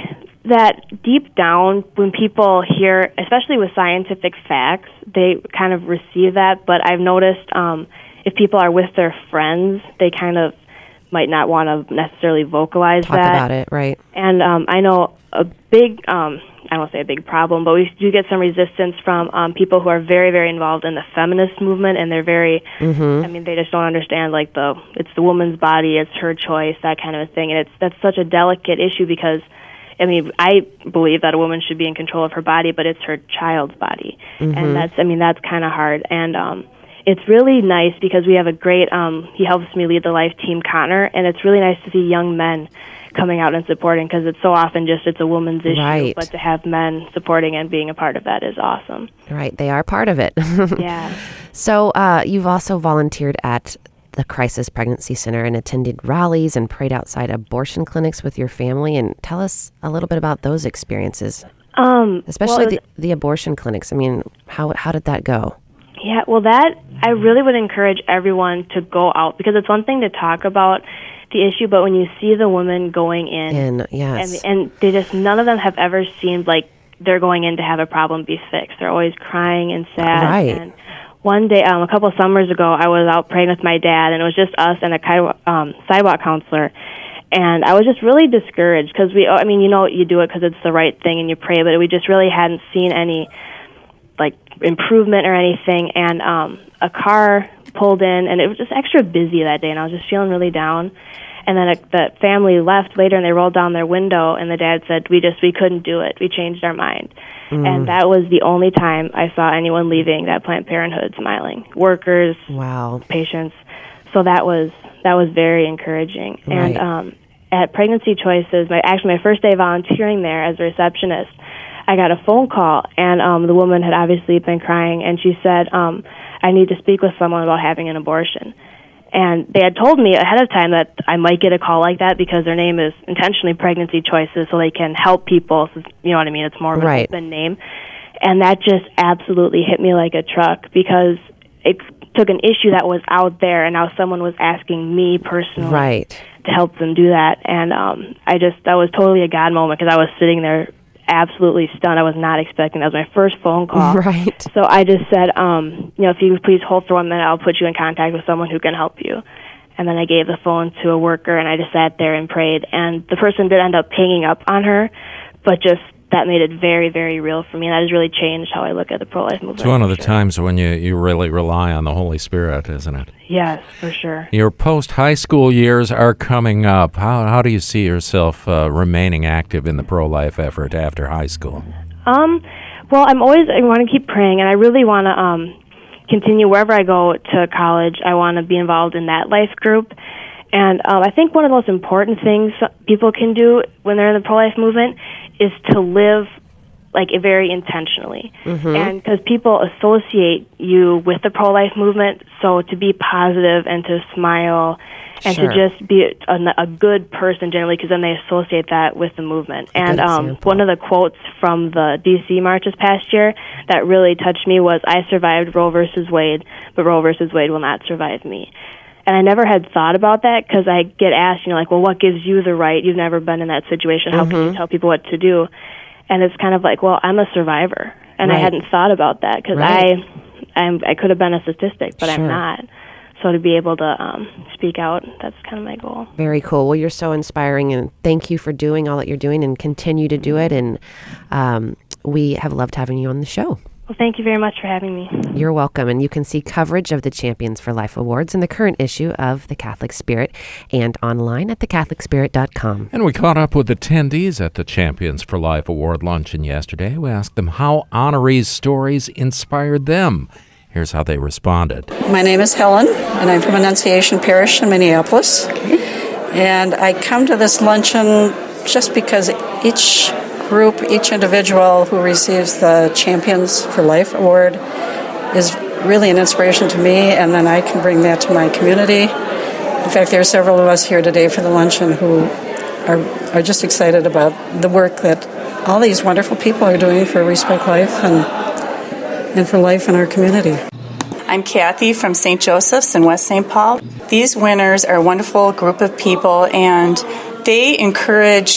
K: that deep down, when people hear, especially with scientific facts, they kind of receive that. But I've noticed um, if people are with their friends, they kind of might not want to necessarily vocalize
C: Talk
K: that.
C: about it, right.
K: And um, I know a big, um, I don't say a big problem, but we do get some resistance from um, people who are very, very involved in the feminist movement, and they're very,
C: mm-hmm.
K: I mean, they just don't understand, like, the it's the woman's body, it's her choice, that kind of a thing. And it's that's such a delicate issue because, I mean, I believe that a woman should be in control of her body, but it's her child's body.
C: Mm-hmm.
K: And that's, I mean, that's kind of hard. And um, it's really nice because we have a great, um, he helps me lead the Life Team, Connor, and it's really nice to see young men coming out and supporting because it's so often just it's a woman's issue,
C: right.
K: but to have men supporting and being a part of that is awesome.
C: Right, they are part of it.
K: Yeah.
C: So uh, you've also volunteered at the Crisis Pregnancy Center and attended rallies and prayed outside abortion clinics with your family. And tell us a little bit about those experiences,
K: um,
C: especially
K: well,
C: the, the abortion clinics. I mean, how how did that go?
K: Yeah, well, that I really would encourage everyone to go out because it's one thing to talk about the issue, but when you see the women going in,
C: in yes.
K: and, and they just none of them have ever seemed like they're going in to have a problem be fixed. They're always crying and sad.
C: Right.
K: And one day, um, a couple of summers ago, I was out praying with my dad, and it was just us and a um, sidewalk counselor. And I was just really discouraged because we, I mean, you know, you do it because it's the right thing and you pray, but we just really hadn't seen any, like, improvement or anything. And um, a car pulled in, and it was just extra busy that day, and I was just feeling really down. And then a, the family left later, and they rolled down their window, and the dad said, we just, we couldn't do it. We changed our mind. Mm. And that was the only time I saw anyone leaving that Planned Parenthood smiling. Workers,
C: wow,
K: patients. So that was that was very encouraging.
C: Right.
K: And um, at Pregnancy Choices, my actually my first day volunteering there as a receptionist, I got a phone call, and um, the woman had obviously been crying, and she said, um, I need to speak with someone about having an abortion. And they had told me ahead of time that I might get a call like that because their name is intentionally Pregnancy Choices, so they can help people. So, you know what I mean? It's more of an
C: right.
K: open name. And that just absolutely hit me like a truck because it took an issue that was out there, and now someone was asking me personally
C: right.
K: to help them do that. And um, I just, that was totally a God moment because I was sitting there absolutely stunned. I was not expecting that. It was my first phone call.
C: Right.
K: So I just said, um, you know, if you would please hold for one minute, I'll put you in contact with someone who can help you. And then I gave the phone to a worker, and I just sat there and prayed. And the person did end up hanging up on her, but just that made it very, very real for me. And that has really changed how I look at the pro-life movement.
B: It's one of the
K: sure.
B: times when you, you really rely on the Holy Spirit, isn't it?
K: Yes, for sure.
B: Your post-high school years are coming up. How how do you see yourself uh, remaining active in the pro-life effort after high school?
K: Um, well, I'm always, I want to keep praying, and I really want to um, continue wherever I go to college. I want to be involved in that life group. And um, I think one of the most important things people can do when they're in the pro-life movement is to live like very intentionally. Mm-hmm. And because people associate you with the pro-life movement, so to be positive and to smile and
C: sure.
K: to just be a, a good person generally, because then they associate that with the movement. A and um, one of the quotes from the D C March this past year that really touched me was, I survived Roe versus Wade, but Roe versus Wade will not survive me. And I never had thought about that because I get asked, you know, like, well, what gives you the right? You've never been in that situation. How mm-hmm. can you tell people what to do? And it's kind of like, well, I'm a survivor. And right. I hadn't thought about that because right. I I'm, I could have been a statistic, but sure. I'm not. So to be able to um, speak out, that's kind of my goal.
C: Very cool. Well, you're so inspiring, and thank you for doing all that you're doing and continue to do it. And um, we have loved having you on the show.
K: Well, thank you very much for having me.
C: You're welcome. And you can see coverage of the Champions for Life Awards in the current issue of The Catholic Spirit and online at the catholic spirit dot com.
B: And we caught up with attendees at the Champions for Life Award luncheon yesterday. We asked them how honorees' stories inspired them. Here's how they responded.
L: My name is Helen, and I'm from Annunciation Parish in Minneapolis. And I come to this luncheon just because each group, each individual who receives the Champions for Life Award is really an inspiration to me, and then I can bring that to my community. In fact, there are several of us here today for the luncheon who are, are just excited about the work that all these wonderful people are doing for Respect Life and, and for life in our community.
M: I'm Kathy from Saint Joseph's in West Saint Paul. These winners are a wonderful group of people, and they encourage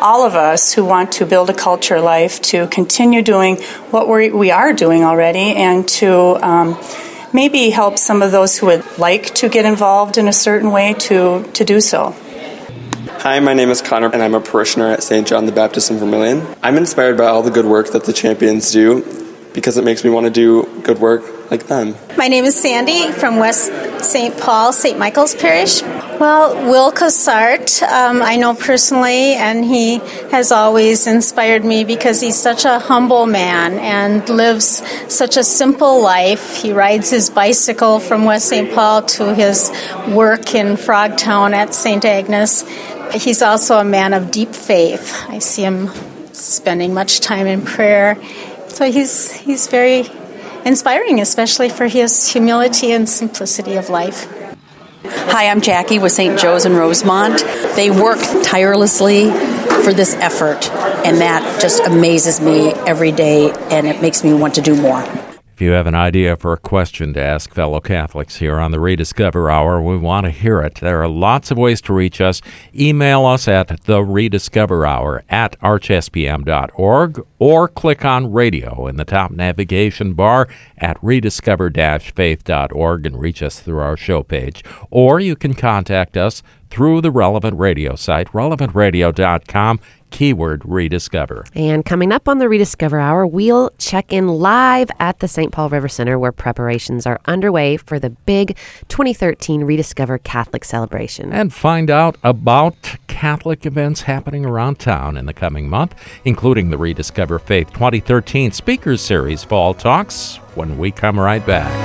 M: all of us who want to build a culture life to continue doing what we we are doing already, and to um, maybe help some of those who would like to get involved in a certain way to, to do so.
N: Hi, my name is Connor, and I'm a parishioner at Saint John the Baptist in Vermilion. I'm inspired by all the good work that the Champions do because it makes me want to do good work like them.
O: My name is Sandy from West Saint Paul, Saint Michael's Parish. Well, Will Cassart, um, I know personally, and he has always inspired me because he's such a humble man and lives such a simple life. He rides his bicycle from West Saint Paul to his work in Frogtown at Saint Agnes. He's also a man of deep faith. I see him spending much time in prayer. So he's he's very inspiring, especially for his humility and simplicity of life.
P: Hi, I'm Jackie with Saint Joe's in Rosemont. They work tirelessly for this effort, and that just amazes me every day, and it makes me want to do more.
B: If you have an idea for a question to ask fellow Catholics here on the Rediscover Hour, we want to hear it. There are lots of ways to reach us. Email us at the Rediscover Hour at arch s p m dot org, or click on radio in the top navigation bar at rediscover dash faith dot org and reach us through our show page. Or you can contact us through the Relevant Radio site, relevant radio dot com. Keyword Rediscover.
C: And coming up on the Rediscover Hour, we'll check in live at the Saint Paul River Center where preparations are underway for the big twenty thirteen Rediscover Catholic celebration.
B: And find out about Catholic events happening around town in the coming month, including the Rediscover Faith twenty thirteen Speakers Series Fall Talks, when we come right back.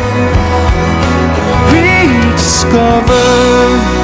F: Rediscover.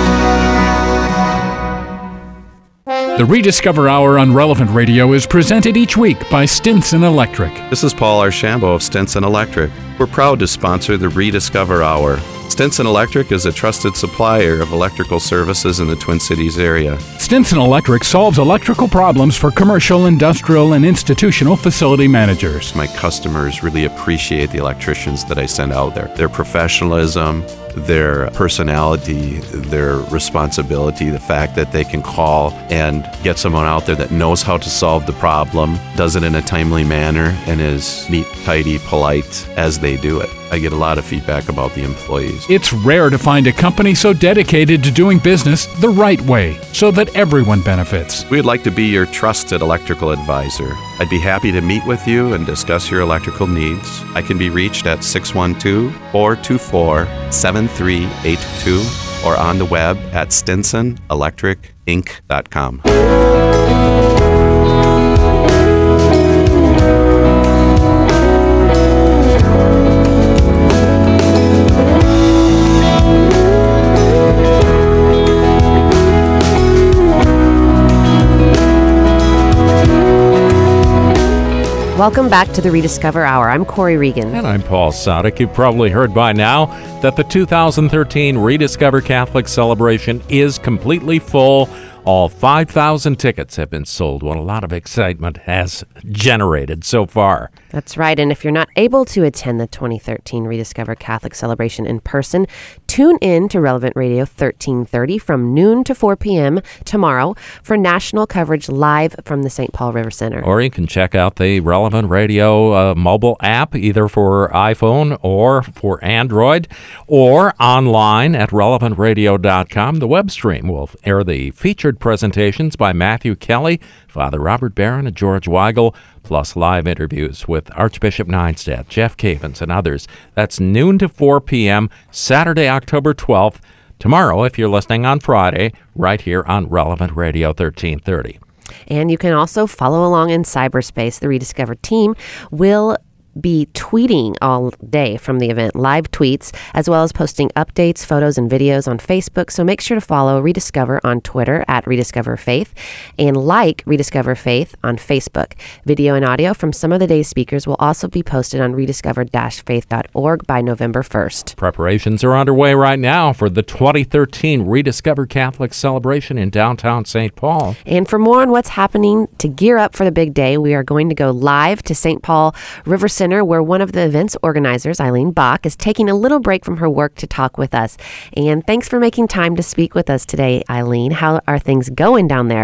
F: The Rediscover Hour on Relevant Radio is presented each week by Stinson Electric.
G: This is Paul Archambault of Stinson Electric. We're proud to sponsor the Rediscover Hour. Stinson Electric is a trusted supplier of electrical services in the Twin Cities area.
F: Stinson Electric solves electrical problems for commercial, industrial, and institutional facility managers.
G: My customers really appreciate the electricians that I send out there. Their professionalism, their personality, their responsibility, the fact that they can call and get someone out there that knows how to solve the problem, does it in a timely manner, and is neat, tidy, polite as they do it. I get a lot of feedback about the employees.
F: It's rare to find a company so dedicated to doing business the right way, so that everyone benefits.
G: We'd like to be your trusted electrical advisor. I'd be happy to meet with you and discuss your electrical needs. I can be reached at six one two, four two four, seven three eight two or on the web at stinson electric inc dot com.
C: Welcome back to the Rediscover Hour. I'm Corey Regan.
B: And I'm Paul Sadek. You've probably heard by now that the two thousand thirteen Rediscover Catholic Celebration is completely full. All five thousand tickets have been sold. What a lot of excitement has generated so far.
C: That's right. And if you're not able to attend the twenty thirteen Rediscover Catholic Celebration in person, tune in to Relevant Radio thirteen thirty from noon to four p.m. tomorrow for national coverage live from the Saint Paul River Center.
B: Or you can check out the Relevant Radio uh, mobile app, either for iPhone or for Android, or online at relevant radio dot com. The web stream will air the featured presentations by Matthew Kelly, Father Robert Barron, and George Weigel, plus live interviews with Archbishop Neinstadt, Jeff Cavins, and others. That's noon to four p.m., Saturday, October twelfth. Tomorrow, if you're listening on Friday, right here on Relevant Radio thirteen thirty.
C: And you can also follow along in cyberspace. The Rediscover team will be tweeting all day from the event, live tweets, as well as posting updates, photos, and videos on Facebook. So make sure to follow Rediscover on Twitter at Rediscover Faith and like Rediscover Faith on Facebook. Video and audio from some of the day's speakers will also be posted on rediscover dash faith dot org by November first.
B: Preparations are underway right now for the twenty thirteen Rediscover Catholic Celebration in downtown Saint Paul.
C: And for more on what's happening to gear up for the big day, we are going to go live to Saint Paul River Center, where one of the event's organizers, Eileen Bach, is taking a little break from her work to talk with us. And thanks for making time to speak with us today, Eileen. How are things going down there?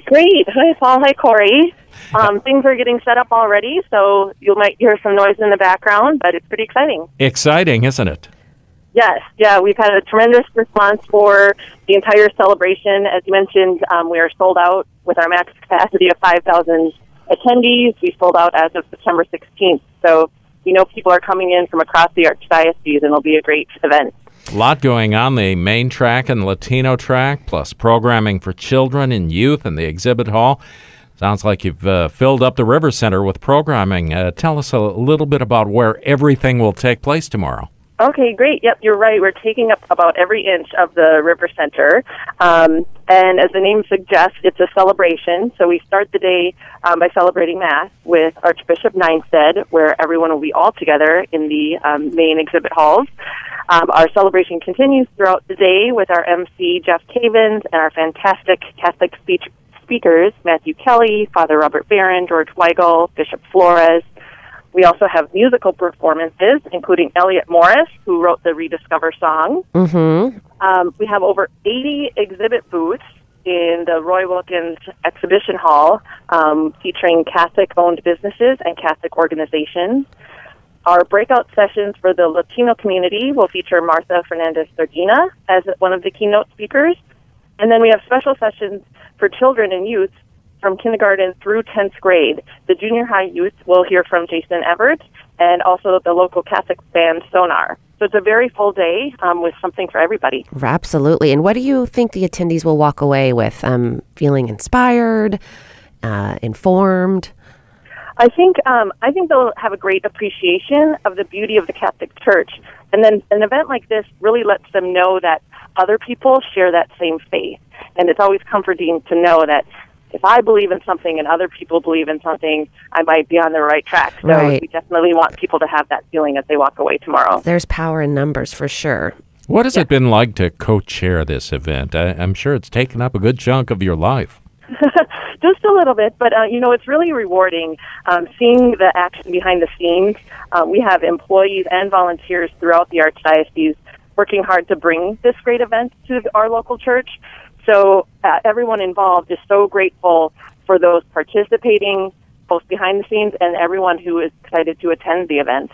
Q: Great. Hi, Paul. Hi, Corey. Um, things are getting set up already, so you might hear some noise in the background, but it's pretty exciting.
B: Exciting, isn't it?
Q: Yes. Yeah, we've had a tremendous response for the entire celebration. As you mentioned, um, we are sold out with our max capacity of five thousand attendees. We sold out as of September sixteenth, so we know people are coming in from across the Archdiocese, and it'll be a great event.
B: A lot going on, the main track and Latino track, plus programming for children and youth in the exhibit hall. Sounds like you've uh, filled up the River Center with programming. Uh, tell us a little bit about where everything will take place tomorrow.
Q: Okay, great. Yep, you're right. We're taking up about every inch of the River Center. Um, and as the name suggests, it's a celebration. So we start the day um, by celebrating Mass with Archbishop Nienstedt, where everyone will be all together in the um, main exhibit halls. Um, our celebration continues throughout the day with our M C, Jeff Cavins, and our fantastic Catholic speech speakers, Matthew Kelly, Father Robert Barron, George Weigel, Bishop Flores. We also have musical performances, including Elliot Morris, who wrote the Rediscover song.
C: Mm-hmm.
Q: Um, we have over eighty exhibit booths in the Roy Wilkins Exhibition Hall, um, featuring Catholic-owned businesses and Catholic organizations. Our breakout sessions for the Latino community will feature Martha Fernandez-Sardina as one of the keynote speakers. And then we have special sessions for children and youth from kindergarten through tenth grade. The junior high youth will hear from Jason Everett and also the local Catholic band Sonar. So it's a very full day um, with something for everybody.
C: Absolutely. And what do you think the attendees will walk away with? Um, feeling inspired, uh, informed?
Q: I think um, I think they'll have a great appreciation of the beauty of the Catholic Church. And then an event like this really lets them know that other people share that same faith. And it's always comforting to know that if I believe in something and other people believe in something, I might be on the right track. So
C: right.
Q: We definitely want people to have that feeling as they walk away tomorrow.
C: There's power in numbers for sure.
B: What has
Q: yeah.
B: it been like to co-chair this event? I, I'm sure it's taken up a good chunk of your life.
Q: Just a little bit, but, uh, you know, it's really rewarding um, seeing the action behind the scenes. Uh, we have employees and volunteers throughout the Archdiocese working hard to bring this great event to our local church. So uh, everyone involved is so grateful for those participating, both behind the scenes and everyone who is excited to attend the event.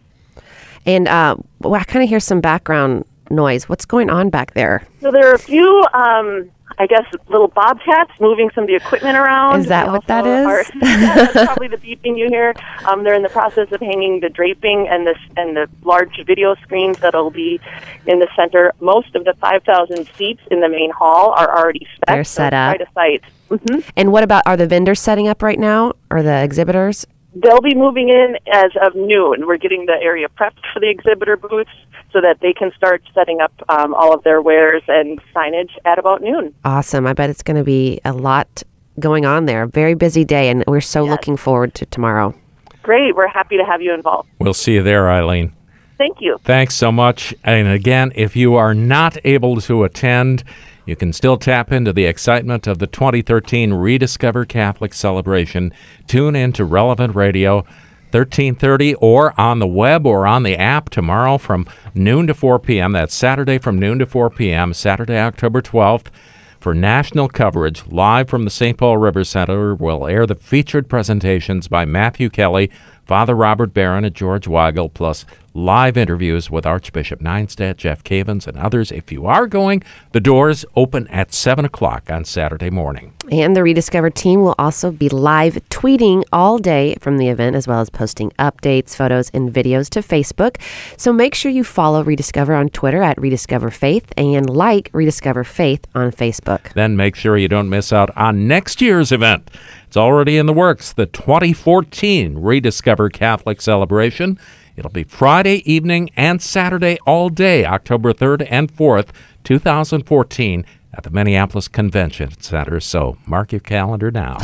C: And uh, well, I kind of hear some background noise. What's going on back there?
Q: So there are a few, um, I guess, little bobcats moving some of the equipment around.
C: Is that
Q: They
C: what that
Q: also
C: is?
Q: Are, yeah, that's probably the beeping you hear. Um, they're in the process of hanging the draping and the, and the large video screens that will be in the center. Most of the five thousand seats in the main hall are already set.
C: They're set
Q: so
C: up.
Q: Quite a sight. Mm-hmm.
C: And what about, are the vendors setting up right now, or the exhibitors?
Q: They'll be moving in as of noon. We're getting the area prepped for the exhibitor booths so that they can start setting up um, all of their wares and signage at about noon.
C: Awesome. I bet it's going to be a lot going on there. Very busy day, and we're so
Q: yes.
C: looking forward to tomorrow.
Q: Great. We're happy to have you involved.
B: We'll see you there, Eileen.
Q: Thank you.
B: Thanks so much. And again, if you are not able to attend, you can still tap into the excitement of the twenty thirteen Rediscover Catholic celebration. Tune in to Relevant Radio, thirteen thirty, or on the web or on the app tomorrow from noon to four p.m. That's Saturday from noon to four p.m., Saturday, October twelfth. For national coverage, live from the Saint Paul River Center, we'll air the featured presentations by Matthew Kelly, Father Robert Barron, and George Weigel, plus live interviews with Archbishop Nienstedt, Jeff Cavins, and others. If you are going, the doors open at seven o'clock on Saturday morning.
C: And the Rediscover team will also be live tweeting all day from the event, as well as posting updates, photos, and videos to Facebook. So make sure you follow Rediscover on Twitter at Rediscover Faith and like Rediscover Faith on Facebook.
B: Then make sure you don't miss out on next year's event. It's already in the works, the twenty fourteen Rediscover Catholic Celebration. It'll be Friday evening and Saturday all day, October third and fourth, two thousand fourteen, at the Minneapolis Convention Center. So mark your calendar now.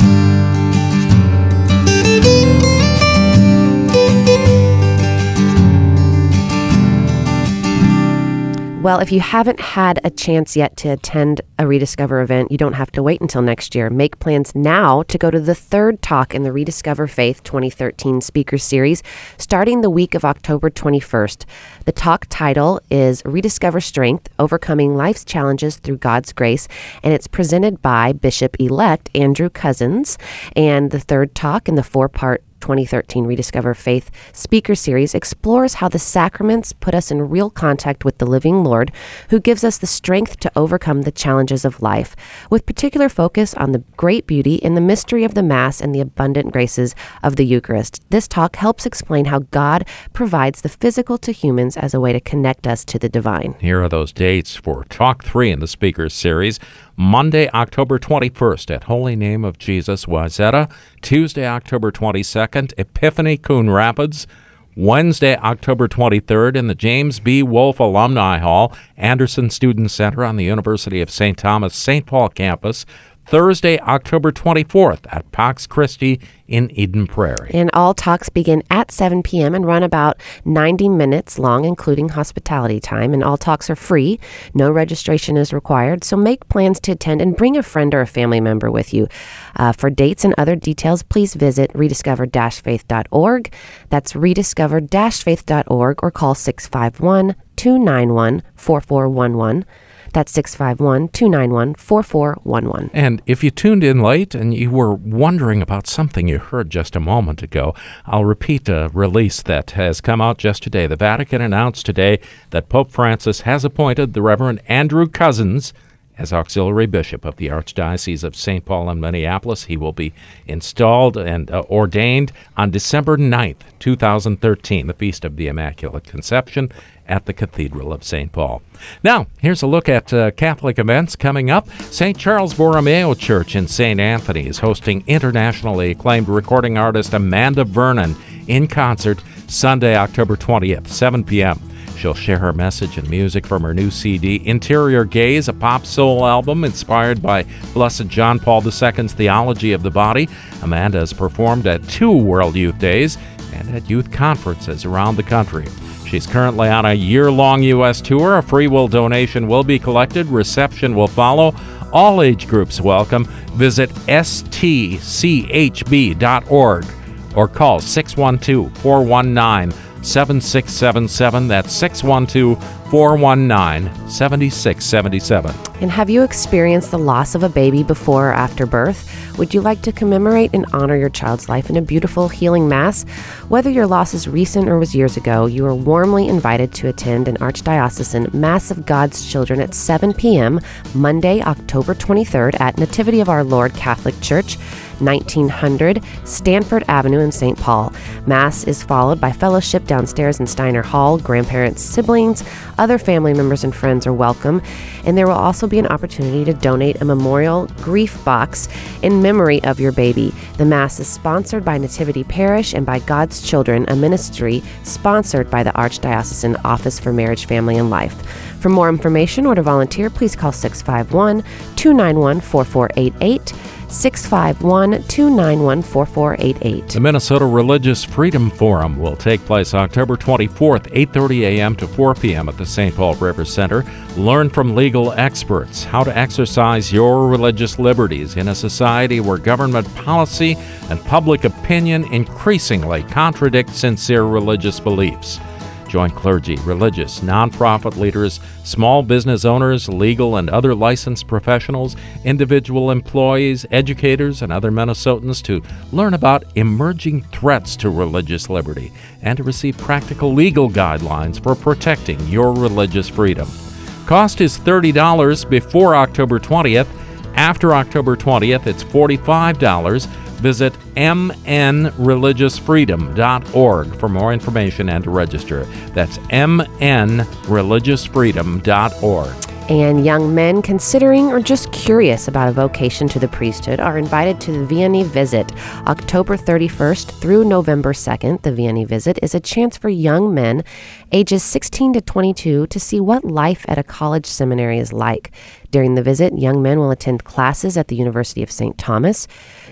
C: Well, if you haven't had a chance yet to attend a Rediscover event, you don't have to wait until next year. Make plans now to go to the third talk in the Rediscover Faith twenty thirteen Speaker Series, starting the week of October twenty-first. The talk title is Rediscover Strength, Overcoming Life's Challenges Through God's Grace, and it's presented by Bishop-elect Andrew Cousins. And the third talk in the four-part twenty thirteen Rediscover Faith Speaker Series explores how the sacraments put us in real contact with the living Lord, who gives us the strength to overcome the challenges of life, with particular focus on the great beauty in the mystery of the Mass and the abundant graces of the Eucharist. This talk helps explain how God provides the physical to humans as a way to connect us to the divine.
B: Here are those dates for Talk three in the Speakers Series. Monday, October twenty-first at Holy Name of Jesus, Wayzata. Tuesday, October twenty-second, Epiphany, Coon Rapids. Wednesday, October twenty-third, in the James B. Wolfe Alumni Hall, Anderson Student Center on the University of Saint Thomas, Saint Paul campus. Thursday, October twenty-fourth at Pax Christi in Eden Prairie.
C: And all talks begin at seven p.m. and run about ninety minutes long, including hospitality time. And all talks are free. No registration is required. So make plans to attend and bring a friend or a family member with you. Uh, for dates and other details, please visit rediscover dash faith dot org. That's rediscover dash faith dot org, or call six five one, two nine one, four four one one. That's six five one, two nine one, four four one one.
B: And if you tuned in late and you were wondering about something you heard just a moment ago, I'll repeat a release that has come out just today. The Vatican announced today that Pope Francis has appointed the Reverend Andrew Cousins as Auxiliary Bishop of the Archdiocese of Saint Paul and Minneapolis. He will be installed and uh, ordained on December ninth, two thousand thirteen, the Feast of the Immaculate Conception at the Cathedral of Saint Paul. Now, here's a look at uh, Catholic events coming up. Saint Charles Borromeo Church in Saint Anthony is hosting internationally acclaimed recording artist Amanda Vernon in concert Sunday, October twentieth, seven p.m. She'll share her message and music from her new C D, Interior Gaze, a pop soul album inspired by Blessed John Paul the Second's theology of the body. Amanda has performed at two World Youth Days and at youth conferences around the country. She's currently on a year-long U S tour. A free will donation will be collected. Reception will follow. All age groups welcome. Visit S T C H B dot org or call six one two, four one nine, seven six seven seven. That's six one two, four one nine, seven six seven seven.
C: And have you experienced the loss of a baby before or after birth? Would you like to commemorate and honor your child's life in a beautiful healing mass? Whether your loss is recent or was years ago, you are warmly invited to attend an Archdiocesan Mass of God's Children at seven p.m. Monday, October twenty-third at Nativity of Our Lord Catholic Church, nineteen hundred Stanford Avenue in Saint Paul. Mass is followed by fellowship downstairs in Steiner Hall. Grandparents, siblings, other family members, and friends are welcome. And there will also be an opportunity to donate a memorial grief box in memory of your baby. The Mass is sponsored by Nativity Parish and by God's Children, a ministry sponsored by the Archdiocesan Office for Marriage, Family, and Life. For more information or to volunteer, please call six five one, two nine one, four four eight eight. six five one, two nine one, four four eight eight.
B: The Minnesota Religious Freedom Forum will take place October twenty-fourth, eight thirty a.m. to four p.m. at the Saint Paul River Center. Learn from legal experts how to exercise your religious liberties in a society where government policy and public opinion increasingly contradict sincere religious beliefs. Join clergy, religious, nonprofit leaders, small business owners, legal and other licensed professionals, individual employees, educators, and other Minnesotans to learn about emerging threats to religious liberty and to receive practical legal guidelines for protecting your religious freedom. Cost is thirty dollars before October twentieth. After October twentieth, it's forty-five dollars. Visit m n religious freedom dot org for more information and to register. That's m n religious freedom dot org.
C: And young men considering or just curious about a vocation to the priesthood are invited to the Vianney Visit. October thirty-first through November second, the Vianney Visit is a chance for young men ages sixteen to twenty-two to see what life at a college seminary is like. During the visit, young men will attend classes at the University of Saint Thomas,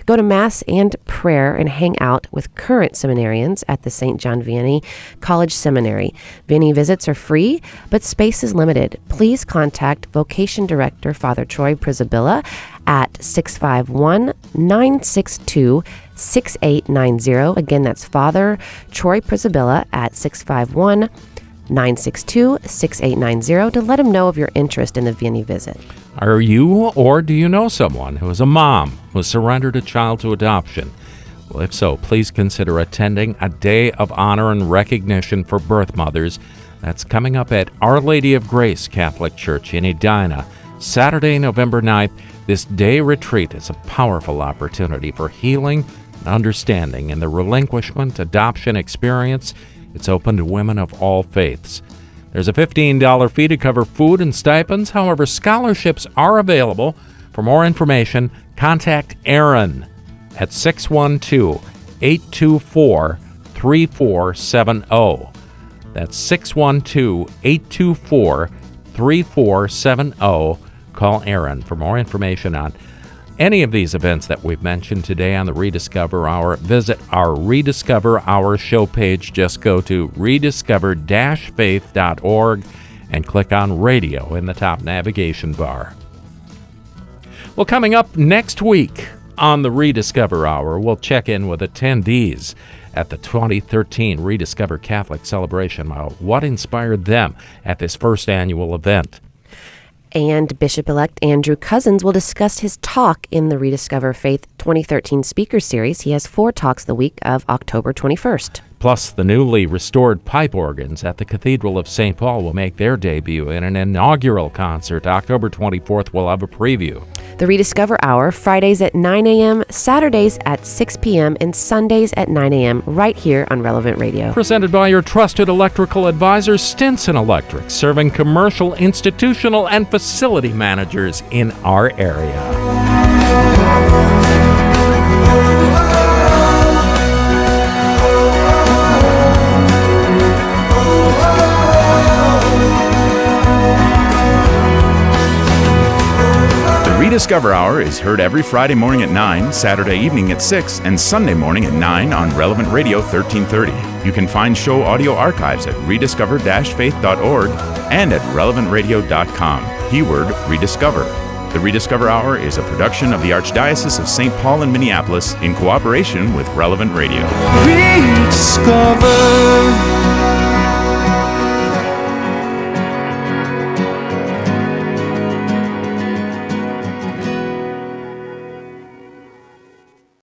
C: Go to Mass and prayer and hang out with current seminarians at the Saint John Vianney College Seminary. Vianney visits are free, but space is limited. Please contact Vocation Director Father Troy Prisabilla at six five one, nine six two, six eight nine zero. Again, that's Father Troy Prisabilla at six five one, nine six two, six eight nine zero to let him know of your interest in the Vianney visit.
B: Are you or do you know someone who is a mom who surrendered a child to adoption? Well, if so, please consider attending a Day of Honor and Recognition for Birth Mothers. That's coming up at Our Lady of Grace Catholic Church in Edina, Saturday, November ninth. This day retreat is a powerful opportunity for healing and understanding in the relinquishment adoption experience. It's open to women of all faiths. There's a fifteen dollars fee to cover food and stipends. However, scholarships are available. For more information, contact Aaron at six one two, eight two four, three four seven zero. That's six one two, eight two four, three four seven zero. Call Aaron for more information on any of these events that we've mentioned today on the Rediscover Hour. Visit our Rediscover Hour show page. Just go to rediscover dash faith dot org and click on Radio in the top navigation bar. Well, coming up next week on the Rediscover Hour, we'll check in with attendees at the twenty thirteen Rediscover Catholic Celebration. What inspired them at this first annual event?
C: And Bishop-elect Andrew Cousins will discuss his talk in the Rediscover Faith twenty thirteen Speaker Series. He has four talks the week of October twenty-first.
B: Plus, the newly restored pipe organs at the Cathedral of Saint Paul will make their debut in an inaugural concert. October twenty-fourth, we'll have a preview.
C: The Rediscover Hour, Fridays at nine a.m., Saturdays at six p.m., and Sundays at nine a.m., right here on Relevant Radio.
B: Presented by your trusted electrical advisor, Stinson Electric, serving commercial, institutional, and facility managers in our area.
A: Rediscover Hour is heard every Friday morning at nine, Saturday evening at six, and Sunday morning at nine on Relevant Radio thirteen thirty. You can find show audio archives at rediscover dash faith dot org and at relevant radio dot com. Keyword Rediscover. The Rediscover Hour is a production of the Archdiocese of Saint Paul in Minneapolis in cooperation with Relevant Radio.
H: Rediscover.